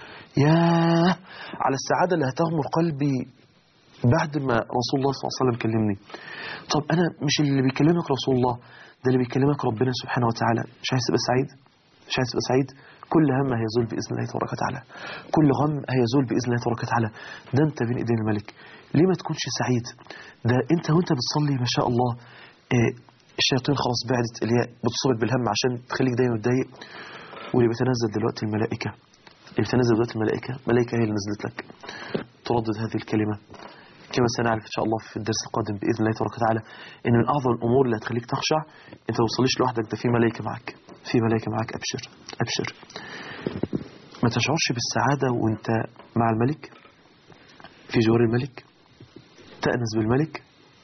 ياه على السعادة اللي هتغمر قلبي بعد ما رسول الله صلى الله عليه وسلم كلمني. طب أنا مش اللي بيكلمك رسول الله، ده اللي بيكلمك ربنا سبحانه وتعالى. مش عايز تبقى سعيد؟ مش عايز تبقى سعيد؟ كل هم هيزول بإذن الله تبارك وتعالى، كل غم هيزول بإذن الله تبارك وتعالى. ده أنت بين إيدين الملك، ليه ما تكونش سعيد؟ ده أنت وأنت بتصلي ما شاء الله إيه الشياطين خلاص بعدت اللي هي بتصيبك بالهم عشان تخليك دايما متضايق، واللي بيتنزل دلوقتي الملائكة، اللي بتنزل دلوقتي الملائكة ملائكة هي اللي نزلت لك تردد هذه الكلمة. كما سنعرف إن شاء الله في الدرس القادم بإذن الله تبارك وتعالى إن من أعظم الأمور اللي هتخليك تخشع أنت ما تصليش لوحدك، ده في ملائكة معك، في ملائكة معك. أبشر أبشر ما تشعرش بالسعادة وأنت مع الملك في جوار الملك، تأنس بالملك.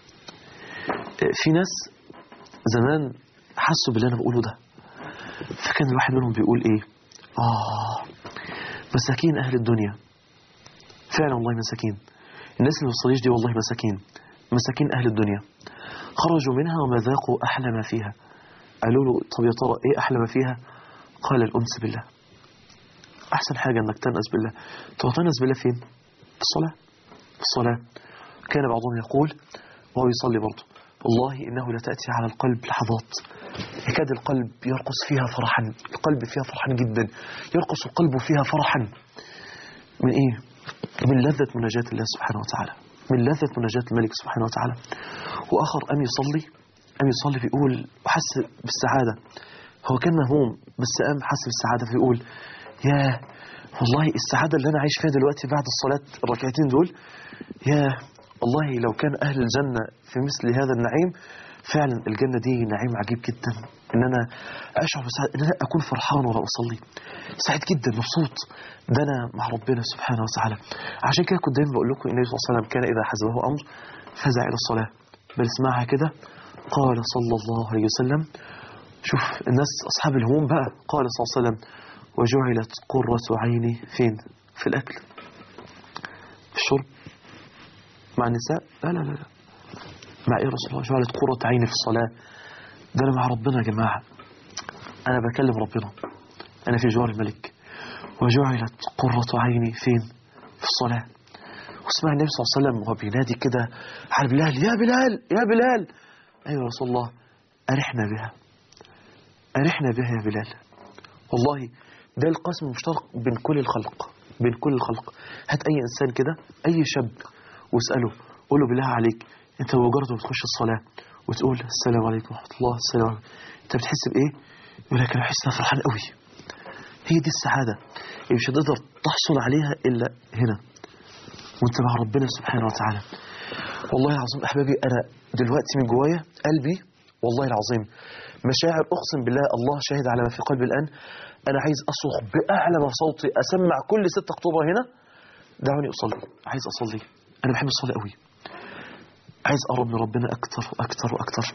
في ناس زمان حسوا باللي أنا بقوله ده، فكان الواحد منهم بيقول إيه آه مساكين أهل الدنيا، فعلا والله مساكين الناس اللي ما بتصليش دي، والله مساكين مساكين أهل الدنيا. خرجوا منها وما ذاقوا أحلى ما فيها. قالوا له طب يا ترى إيه أحلى ما فيها؟ قال الأنس بالله. أحسن حاجة أنك تنأس بالله. طب تنأس بالله فين؟ في الصلاة. في الصلاة كان بعضهم يقول وهو يصلي برضه والله إنه لتأتي على القلب لحظات يكاد القلب يرقص فيها فرحا، القلب فيها فرحا جدا، يرقص القلب فيها فرحا. من إيه؟ من لذة مناجاة الله سبحانه وتعالى، من لذة مناجاة الملك سبحانه وتعالى. وآخر أم يصلي أم يصلي فيقول وحس بالسعادة، هو كان مهموم بس قام حس بالسعادة فيقول يا والله السعادة اللي أنا عايش فيها دلوقتي بعد الصلاة الركعتين دول، يا والله لو كان أهل الجنة في مثل هذا النعيم فعلا الجنة دي نعيم عجيب جدا، ان انا اشعر بسعادة، ان انا اكون فرحان وانا اصلي، سعيد جدا مبسوط، ده انا مع ربنا سبحانه وتعالى. عشان كده كنت دايما بقول لكم النبي صلى الله عليه وسلم كان اذا حزبه امر فزع الى الصلاة. بل اسمعها كده، قال صلى الله عليه وسلم، شوف الناس اصحاب الهموم بقى، قال صلى الله عليه وسلم وجعلت قرة عيني فين؟ في الاكل، في الشرب، مع النساء، لا لا لا مع ايه يا رسول الله؟ جعلت قرة عيني في الصلاة، ده انا مع ربنا يا جماعة، انا بكلم ربنا، انا في جوار الملك. وجعلت قرة عيني فين؟ في الصلاة. واسمع النبي صلى الله عليه وسلم وهو بينادي كده على بلال، يا بلال يا بلال، ايوه يا رسول الله، ارحنا بها، ارحنا بها يا بلال. والله ده القسم المشترك بين كل الخلق، بين كل الخلق. هات اي انسان كده، اي شاب، واساله، قول له بالله عليك انت مجرد ما بتخش الصلاه وتقول السلام عليكم ورحمه الله، السلام عليكم، انت بتحس بايه؟ يقول لك انا بحس ان انا فرحان قوي. هي دي السعاده اللي مش هتقدر تحصل عليها الا هنا وانت مع ربنا سبحانه وتعالى. والله العظيم احبابي، انا دلوقتي من جوايا قلبي والله العظيم مشاعر، اقسم بالله الله شاهد على ما في قلبي الان، انا عايز اصرخ باعلى ما صوتي، اسمع كل ستة اكتوبر هنا دعوني اصلي، عايز اصلي، انا بحب الصلاه قوي، عايز اقرب من ربنا اكتر واكتر واكتر.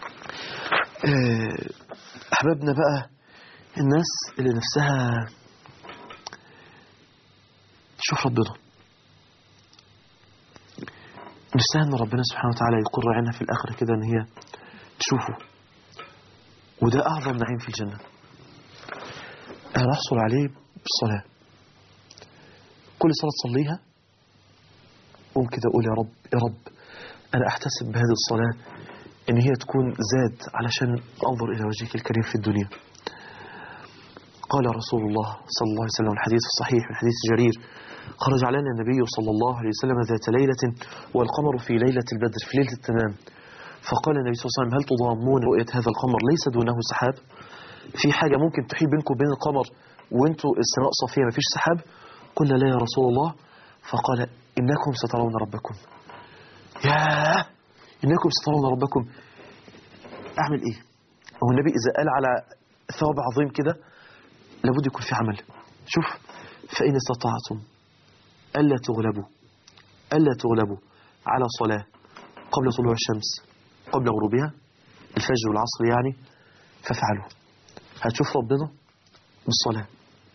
احبابنا بقى الناس اللي نفسها تشوف ربنا، نفسها ان ربنا سبحانه وتعالى يقر عينها في الاخره كده ان هي تشوفه، وده اعظم نعيم في الجنه، انا احصل عليه بالصلاه. كل صلاه تصليها قوم كده قول يا رب يا رب انا احتسب بهذه الصلاه ان هي تكون زاد علشان انظر الى وجهك الكريم في الدنيا. قال رسول الله صلى الله عليه وسلم الحديث الصحيح من حديث جرير، خرج علينا النبي صلى الله عليه وسلم ذات ليلة والقمر في ليلة البدر، في ليلة التمام، فقال النبي صلى الله عليه وسلم هل تضامون رؤية هذا القمر ليس دونه سحاب؟ في حاجة ممكن تحيل بينكم وبين القمر وانتوا السماء صافية مفيش سحاب؟ قلنا لا يا رسول الله. فقال إنكم سترون ربكم. ياه، إنكم سترون ربكم. أعمل إيه؟ هو النبي إذا قال على ثواب عظيم كده لابد يكون في عمل. شوف، فإن استطعتم ألا تغلبوا ألا تغلبوا على صلاة قبل طلوع الشمس قبل غروبها، الفجر والعصر يعني، فافعلوا، هتشوف ربنا بالصلاة.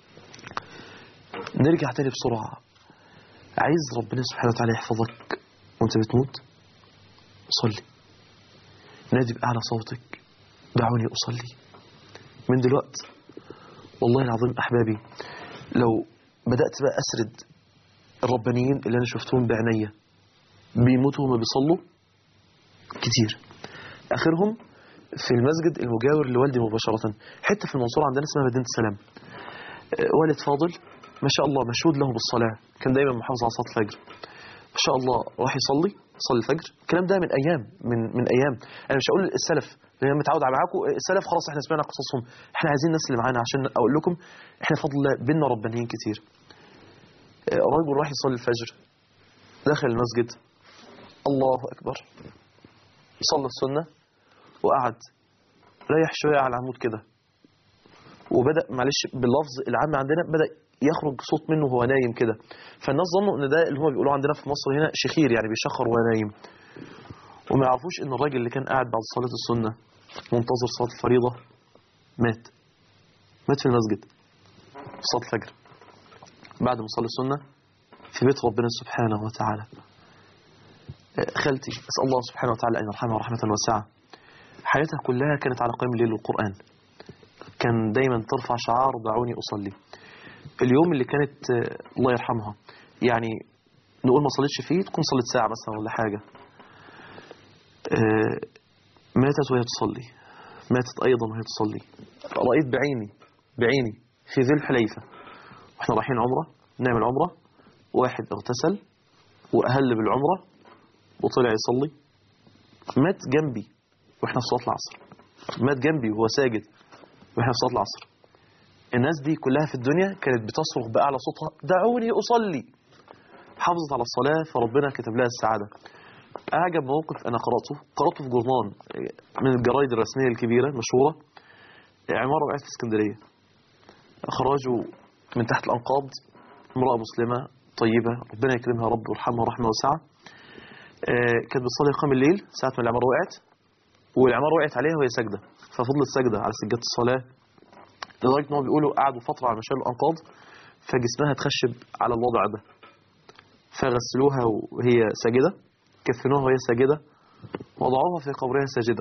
نرجع تاني بسرعة، عايز ربنا سبحانه وتعالى يحفظك وانت بتموت، صلي، نادي بأعلى صوتك دعوني أصلي من دلوقتي. والله العظيم أحبابي لو بدأت بقى أسرد الربانيين اللي أنا شفتهم بعناية بيموتوا وما بيصلوا كتير، آخرهم في المسجد المجاور لوالدي مباشرة، حتى في المنصورة عندنا اسمها مدينة السلام، والد فاضل ما شاء الله مشهود له بالصلاة، كان دايما محافظ على صلاة الفجر، ما شاء الله راح يصلي صلي الفجر. الكلام ده من أيام من من أيام، أنا مش هقول السلف لأن أنا متعود على معاكم السلف، خلاص احنا سمعنا قصصهم، احنا عايزين الناس اللي معانا عشان أقول لكم احنا فضل الله بينا ربانيين كتير. رجل راح يصلي الفجر، دخل المسجد، الله أكبر، صلى السنة وقعد ريح شوية على العمود كده، وبدأ معلش باللفظ العام عندنا بدأ يخرج صوت منه وهو نايم كده، فالناس ظنوا ان ده اللي هم بيقولوا عندنا في مصر هنا شخير، يعني بيشخر وهو نايم، وما يعرفوش ان الراجل اللي كان قاعد بعد صلاة السنة منتظر صلاة الفريضة مات مات في المسجد في صلاة الفجر بعد ما صلى السنة في بيت ربنا سبحانه وتعالى. خالتي أسأل الله سبحانه وتعالى أن يرحمها رحمة واسعة، حياتها كلها كانت على قيام الليل والقرآن، كان دايما ترفع شعار دعوني أصلي. اليوم اللي كانت الله يرحمها يعني نقول ما صليتش فيه تكون صلت ساعة مثلا ولا حاجة، ماتت وهي تصلي، ماتت أيضا وهي تصلي. رأيت بعيني بعيني في ذي الحليفة واحنا رايحين عمرة نعمل عمرة، واحد اغتسل وأهل بالعمرة وطلع يصلي، مات جنبي واحنا في صلاة العصر، مات جنبي وهو ساجد واحنا في صلاة العصر. الناس دي كلها في الدنيا كانت بتصرخ بأعلى صوتها دعوني أصلي، حافظت على الصلاة فربنا كتب لها السعادة. أعجب موقف أنا قرأته قرأته في جورنان من الجرايد الرسمية الكبيرة المشهورة. عمارة وقعت في اسكندرية، أخرجوا من تحت الأنقاض امرأة مسلمة طيبة ربنا يكرمها رب ويرحمها رحمة واسعة. كانت بتصلي قيام الليل ساعة ما العمارة وقعت، والعمارة وقعت عليها وهي ساجدة، ففضلت ساجدة على سجادة الصلاة لدرجة إنهم بيقولوا قعدوا فترة على مشال الأنقاض فجسمها تخشب على الوضع ده، فغسلوها وهي ساجدة، كفنوها وهي ساجدة، وضعوها في قبرها ساجدة.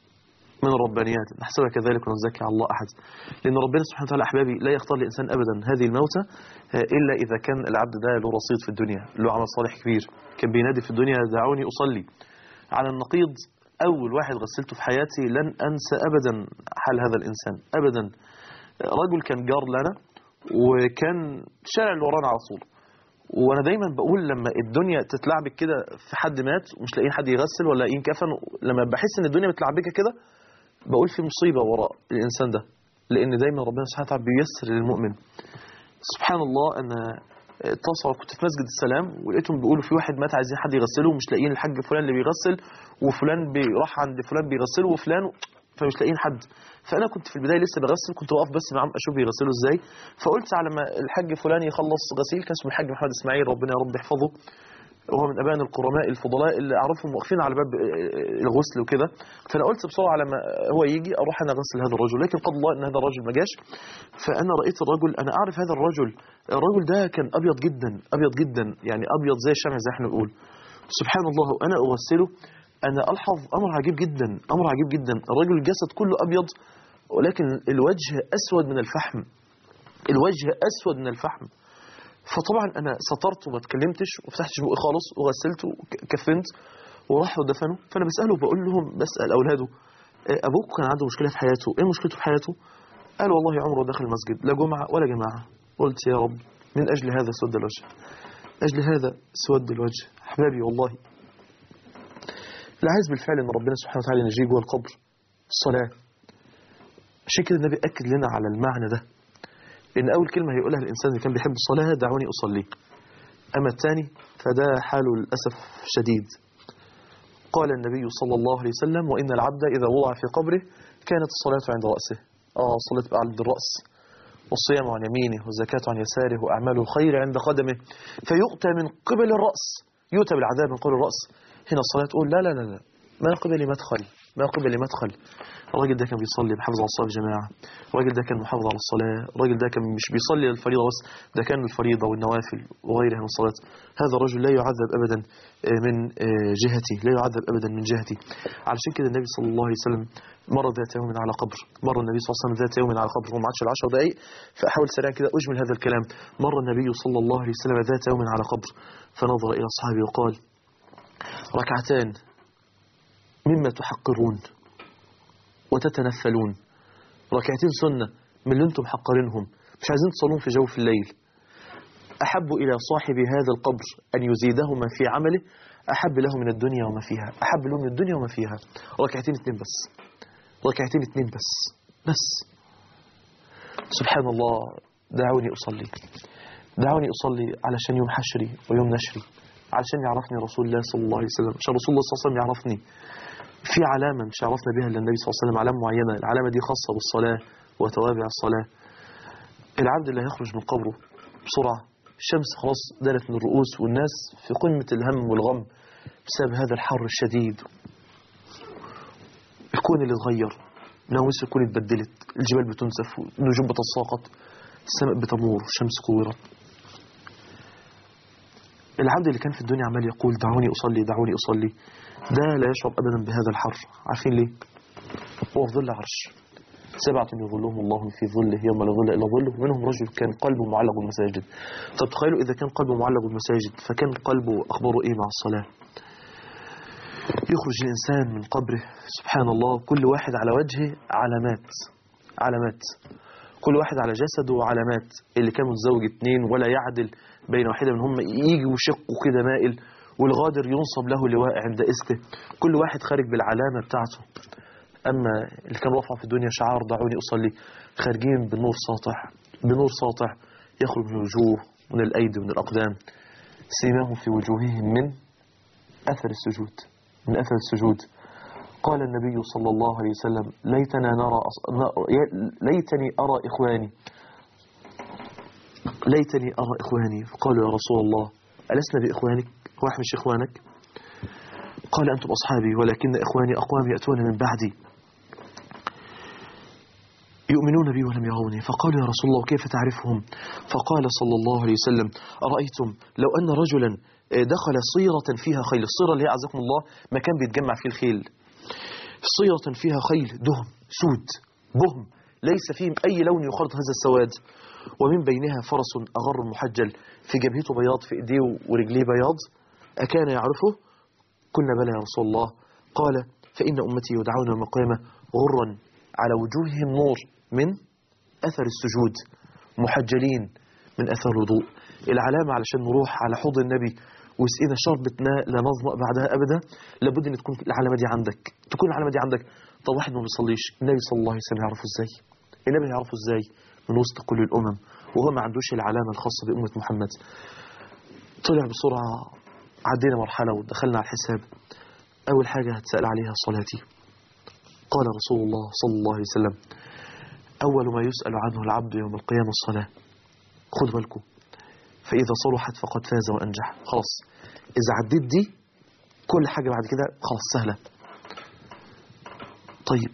من الربانيات نحسبها كذلك ونزكي على الله أحد، لأن ربنا سبحانه وتعالى أحبابي لا يختار لإنسان أبدا هذه الموتى إلا إذا كان العبد ده له رصيد في الدنيا، له عمل صالح كبير، كان بينادي في الدنيا دعوني أصلي. على النقيض أول واحد غسلته في حياتي لن أنسى أبدا حال هذا الإنسان أبدا. رجل كان جار لنا وكان شارع اللي ورانا على طول، وانا دايما بقول لما الدنيا تتلعبك كده في حد مات ومش لاقيين حد يغسل ولا لاقيين كفن، لما بحس ان الدنيا بتلعبك كده بقول في مصيبة وراء الانسان ده، لان دايما ربنا سبحانه وتعالى بييسر للمؤمن. سبحان الله انا اتصل كنت في مسجد السلام ولقيتهم بيقولوا في واحد مات عايزين حد يغسله ومش لاقيين الحاج فلان اللي بيغسل، وفلان بيروح عند فلان بيغسله وفلان، فمش لاقيين حد. فانا كنت في البدايه لسه بغسل، كنت واقف بس معاهم اشوف بيغسلوا ازاي، فقلت على ما الحاج فلان يخلص غسيل، كان اسمه الحاج محمد اسماعيل ربنا يا رب يحفظه، وهو من ابائنا الكرماء الفضلاء اللي اعرفهم واقفين على باب الغسل وكده، فانا قلت بسرعه على ما هو يجي اروح انا اغسل هذا الرجل، لكن قد الله ان هذا الرجل ما جاش. فانا رايت الرجل، انا اعرف هذا الرجل، الرجل ده كان ابيض جدا ابيض جدا يعني ابيض زي الشمع زي احنا نقول. سبحان الله وانا اغسله انا الحظ امر عجيب جدا امر عجيب جدا، الرجل الجسد كله ابيض ولكن الوجه اسود من الفحم، الوجه اسود من الفحم. فطبعا انا سطرت وما اتكلمتش وفتحتش بقي خالص وغسلته وكفنت وراحوا دفنوا. فانا بساله بقول لهم بسال اولاده ابوك كان عنده مشكله في حياته، ايه مشكلته في حياته؟ قال والله عمره دخل المسجد لا جمعه ولا جماعه. قلت يا رب من اجل هذا سود الوجه، اجل هذا سود الوجه. احبابي والله العايز بالفعل ان ربنا سبحانه وتعالى ينجيه جوه القبر الصلاه. عشان كده النبي اكد لنا على المعنى ده، ان اول كلمه هيقولها الانسان اللي كان بيحب الصلاه دعوني اصلي، اما الثاني فده حاله للاسف شديد. قال النبي صلى الله عليه وسلم وان العبد اذا وضع في قبره كانت الصلاه عند راسه، اه الصلاه تبقى عند الراس، والصيام عن يمينه والزكاه عن يساره واعماله الخير عند قدمه، فيؤتى من قبل الراس، يؤتى بالعذاب من قبل الراس. هنا الصلاه تقول لا لا لا لا ما قبل مدخل ما قبل مدخل. الراجل ده كان بيصلي بحافظ على الصلاة يا جماعة، الراجل ده كان محافظ على الصلاة، الراجل ده كان مش بيصلي الفريضة بس، ده كان الفريضة والنوافل وغيرها من الصلاة. هذا الرجل لا يعذب أبدا من جهتي، لا يعذب أبدا من جهتي. علشان كده النبي صلى الله عليه وسلم مر ذات يوم على قبر، مر النبي صلى الله عليه وسلم ذات يوم على قبر، وما عادش العشر دقائق فأحاول سريعا كده أجمل هذا الكلام. مر النبي صلى الله عليه وسلم ذات يوم على قبر فنظر إلى أصحابه وقال ركعتان مما تحقرون وتتنفلون، ركعتين سنة من اللي انتم حقرينهم مش عايزين تصلون في جوف الليل، أحب إلى صاحب هذا القبر أن يزيدهما في عمله أحب له من الدنيا وما فيها، أحب له من الدنيا وما فيها. ركعتين اتنين بس، ركعتين اتنين بس بس. سبحان الله دعوني أصلي، دعوني أصلي علشان يوم حشري ويوم نشري، علشان يعرفني رسول الله صلى الله عليه وسلم، عشان رسول الله صلى الله عليه وسلم يعرفني. في علامة مش عرفنا بها إلا النبي صلى الله عليه وسلم، علامة معينة، العلامة دي خاصة بالصلاة وتوابع الصلاة. العبد اللي هيخرج من قبره بسرعة، الشمس خلاص دالت من الرؤوس والناس في قمة الهم والغم بسبب هذا الحر الشديد، الكون اللي اتغير، نواميس الكون اتبدلت، الجبال بتنسف والنجوم بتتساقط، السماء بتمور والشمس كورت. العبد اللي كان في الدنيا عمال يقول دعوني أصلي دعوني أصلي، ده لا يشعر أبدا بهذا الحر. عارفين ليه؟ هو في ظل عرش، سبعة يظلهم الله في ظله يوم لا ظل إلا ظله، منهم رجل كان قلبه معلق بالمساجد. طب تخيلوا إذا كان قلبه معلق بالمساجد فكان قلبه أخباره إيه مع الصلاة؟ يخرج الإنسان من قبره سبحان الله كل واحد على وجهه علامات، علامات، كل واحد على جسده علامات. اللي كان متزوج اتنين ولا يعدل بين واحدة منهم، يجي وشقه كده مائل، والغادر ينصب له لواء عند إسته، كل واحد خارج بالعلامة بتاعته. أما اللي كان رفع في الدنيا شعار دعوني أصلي، خارجين بنور ساطع، بنور ساطع يخرج من الوجوه من الأيدي ومن الأقدام، سيماهم في وجوههم من أثر السجود، من أثر السجود. قال النبي صلى الله عليه وسلم ليتنا نرى أص... ليتني أرى إخواني ليتني أرى إخواني فقالوا يا رسول الله ألسنا بإخوانك؟ هو إحنا مش إخوانك؟ قال أنتم أصحابي ولكن إخواني أقوام يأتون من بعدي يؤمنون بي ولم يروني. فقالوا يا رسول الله كيف تعرفهم؟ فقال صلى الله عليه وسلم أرأيتم لو أن رجلا دخل صيرة فيها خيل، الصيرة اللي هي أعزكم الله مكان بيتجمع فيه الخيل، صيرة فيها خيل دهم سود بهم ليس فيهم أي لون يخالط هذا السواد، ومن بينها فرس أغر محجل في جبهته بياض في إيديه ورجليه بياض، أكان يعرفه؟ قلنا بلى يا رسول الله. قال فإن أمتي يدعون يوم القيامة غرا على وجوههم نور من أثر السجود، محجلين من أثر الوضوء. العلامة علشان نروح على حوض النبي وسقينا شربة ماء لا نظمأ بعدها أبدا، لابد أن تكون العلامة دي عندك، تكون العلامة دي عندك. طب واحد ما بيصليش، النبي صلى الله عليه وسلم يعرفه إزاي؟ النبي يعرفه إزاي من وسط كل الأمم وهو ما عندوش العلامة الخاصة بأمة محمد؟ طلع بسرعة، عدينا مرحلة ودخلنا على الحساب. أول حاجة هتسأل عليها صلاتي. قال رسول الله صلى الله عليه وسلم أول ما يسأل عنه العبد يوم القيامة الصلاة. خد بالكم، فإذا صلحت فقد فاز وأنجح. خلاص إذا عديت دي كل حاجة بعد كده خلاص سهلة. طيب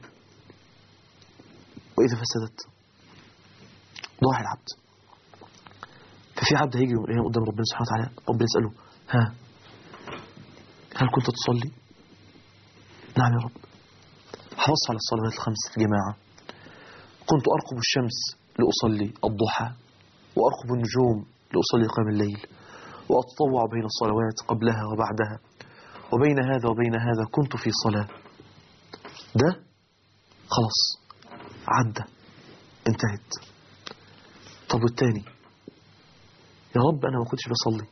وإذا فسدت ضاع العبد. ففي عبد هيجي يوم القيامة قدام ربنا سبحانه وتعالى، ربنا يسأله ها هل كنت تصلي؟ نعم يا رب، حرصت على الصلوات الخمس في جماعة، كنت أرقب الشمس لأصلي الضحى، وأرقب النجوم لأصلي قيام الليل، وأتطوع بين الصلوات قبلها وبعدها، وبين هذا وبين هذا كنت في صلاة. ده خلاص عدى انتهت. طب والتاني؟ يا رب أنا ما كنتش بصلي،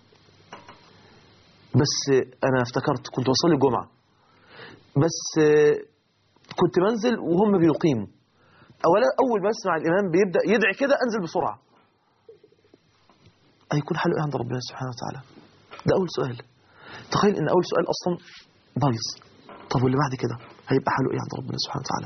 بس أنا افتكرت كنت بصلي الجمعة، بس كنت منزل وهم بيقيموا، أولا أول ما أسمع الإمام بيبدأ يدعي كده أنزل بسرعة. هيكون حاله إيه عند ربنا سبحانه وتعالى؟ ده أول سؤال. تخيل إن أول سؤال أصلا بايظ. طب واللي بعد كده هيبقى حاله إيه عند ربنا سبحانه وتعالى؟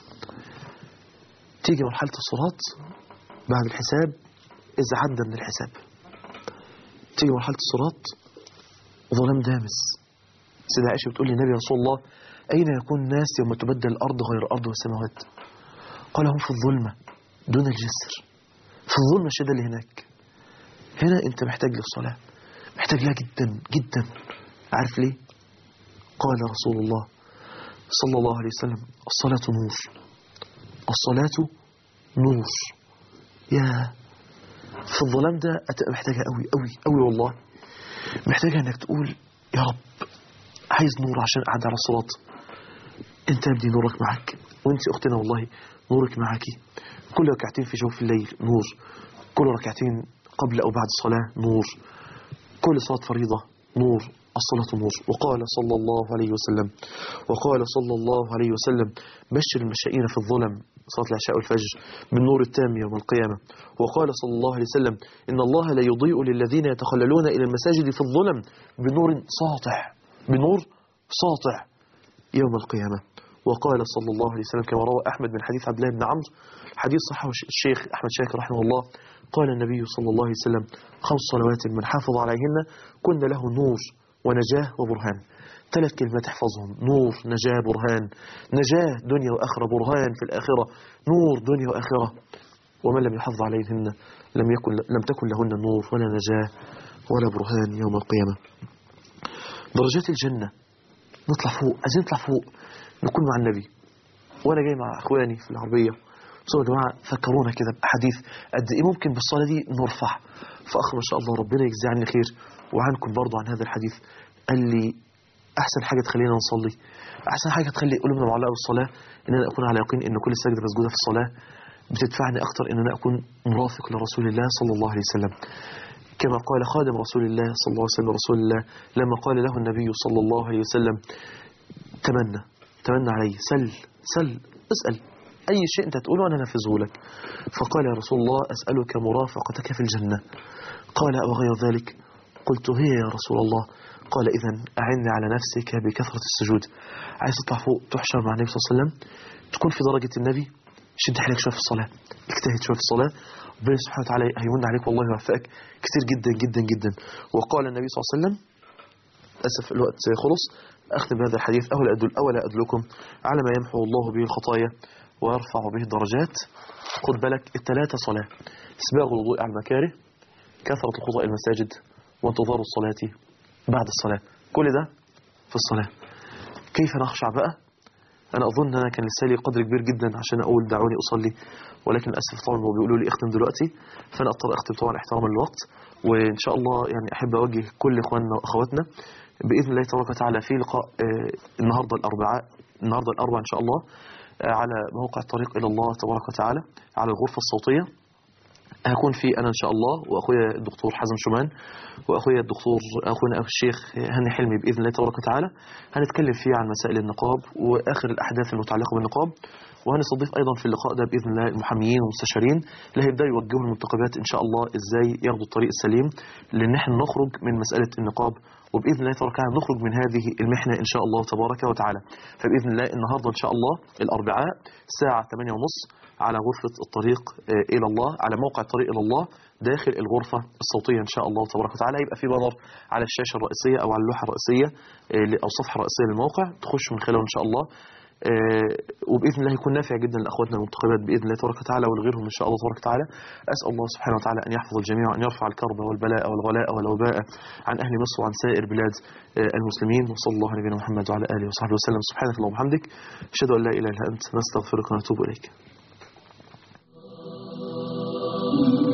تيجي مرحلة الصلاة بعد الحساب إذا عدى من الحساب، تيجي مرحلة الصلاة ظلام دامس. سيدة عائشة بتقول للنبي يا رسول الله أين يكون الناس يوم تبدل الأرض غير الأرض والسماوات؟ قال هم في الظلمة دون الجسر، في الظلمة الشدة اللي هناك. هنا أنت محتاج للصلاة، محتاج لها جدا جدا. عارف ليه؟ قال رسول الله صلى الله عليه وسلم الصلاة نور، الصلاة نور. يا في الظلام ده أتبقى محتاجها قوي قوي قوي والله، محتاجها أنك تقول يا رب عايز نور عشان قاعد على الصلاة. أنت ابني نورك معك، وأنت أختنا والله نورك معاكي. كل ركعتين في جوف الليل نور، كل ركعتين قبل أو بعد الصلاة نور، كل صلاة فريضة نور، الصلاة نور. وقال صلى الله عليه وسلم وقال صلى الله عليه وسلم بشر المشائين في الظلم، صلاة العشاء والفجر، بالنور التام يوم القيامة. وقال صلى الله عليه وسلم إن الله لا يضيء للذين يتخللون إلى المساجد في الظلم بنور ساطع، بنور ساطع يوم القيامة. وقال صلى الله عليه وسلم كما روى أحمد من حديث عبد الله بن عمرو، حديث صححه الشيخ أحمد شاكر رحمه الله، قال النبي صلى الله عليه وسلم خمس صلوات من حافظ عليهن كن له نور ونجاة وبرهان. ثلاث كلمات احفظهم: نور، نجاة، برهان. نجاة دنيا وآخرة، برهان في الآخرة، نور دنيا وآخرة. ومن لم يحافظ عليهن لم يكن لم تكن لهن نور ولا نجاة ولا برهان يوم القيامة. درجات الجنة، نطلع فوق، عايزين نطلع فوق نكون مع النبي. وأنا جاي مع إخواني في العربية بصوا يا جماعة فكرونا كده بحديث قد إيه ممكن بالصلاة دي نرفع. فأخ ما شاء الله ربنا يجزي عني خير وعنكم برضو عن هذا الحديث، قال لي أحسن حاجة تخلينا نصلي، أحسن حاجة تخلي قلوبنا معلقة بالصلاة إن أنا أكون على يقين إن كل سجدة مسجودة في الصلاة بتدفعني أكتر إن أنا أكون مرافق لرسول الله صلى الله عليه وسلم. كما قال خادم رسول الله صلى الله عليه وسلم رسول الله لما قال له النبي صلى الله عليه وسلم تمنى تمنى علي، سل سل اسأل أي شيء أنت تقوله أنا نفذه لك. فقال يا رسول الله أسألك مرافقتك في الجنة. قال أو غير ذلك؟ قلت هي يا رسول الله. قال إذن أعني على نفسك بكثرة السجود. عايز تطلع فوق تحشر مع النبي صلى الله عليه وسلم، تكون في درجة النبي، شد حيلك شوية في الصلاة، اجتهد شوية في الصلاة، ربنا سبحانه وتعالى هيمن عليك والله ويوفقك كثير جدا جدا جدا. وقال النبي صلى الله عليه وسلم، أسف الوقت خلص، أختم بهذا الحديث، أولا أدل أولا أدلكم على ما يمحو الله به الخطايا ويرفع به الدرجات. خد بالك الثلاثة صلاة: إسباغ الوضوء على المكاره، كثرة الخطأ المساجد، وانتظار الصلاة بعد الصلاة. كل ده في الصلاة. كيف نخشع بقى؟ أنا أظن أنا كان لسالي قدر كبير جدا عشان أقول دعوني أصلي، ولكن للأسف طبعا هو بيقولوا لي اختم دلوقتي، فأنا أضطر أختم طبعا احتراما للوقت. وإن شاء الله يعني أحب أوجه كل إخواننا وأخواتنا بإذن الله تبارك وتعالى في لقاء آه النهاردة الأربعاء النهاردة الأربعاء إن شاء الله آه على موقع الطريق إلى الله تبارك وتعالى على الغرفة الصوتية. هكون في أنا إن شاء الله وأخويا الدكتور حازم شومان وأخويا الدكتور أخونا الشيخ هاني حلمي بإذن الله تبارك وتعالى. هنتكلم فيه عن مسائل النقاب وآخر الأحداث المتعلقة بالنقاب، وهنستضيف أيضا في اللقاء ده بإذن الله المحاميين والمستشارين اللي هيبدأوا يوجهوا المنتقبات إن شاء الله إزاي ياخدوا الطريق السليم لأن احنا نخرج من مسألة النقاب، وبإذن الله تبارك وتعالى نخرج من هذه المحنة إن شاء الله تبارك وتعالى. فبإذن الله النهاردة إن شاء الله الأربعاء الساعة ثمانية ونص على غرفة الطريق إلى الله، على موقع الطريق إلى الله داخل الغرفة الصوتية إن شاء الله تبارك وتعالى. يبقى في بانر على الشاشة الرئيسية أو على اللوحة الرئيسية أو الصفحة الرئيسية للموقع تخش من خلاله إن شاء الله، وبإذن الله يكون نافع جدا لأخواتنا المنتقبات بإذن الله تبارك وتعالى ولغيرهم إن شاء الله تبارك وتعالى. أسأل الله سبحانه وتعالى أن يحفظ الجميع وأن يرفع الكرب والبلاء والغلاء والوباء عن أهل مصر وعن سائر بلاد المسلمين. وصلى الله على نبينا محمد وعلى آله وصحبه وسلم. سبحانك اللهم وبحمدك، أشهد أن لا إله إلا أنت، نستغفرك ونتوب إليك.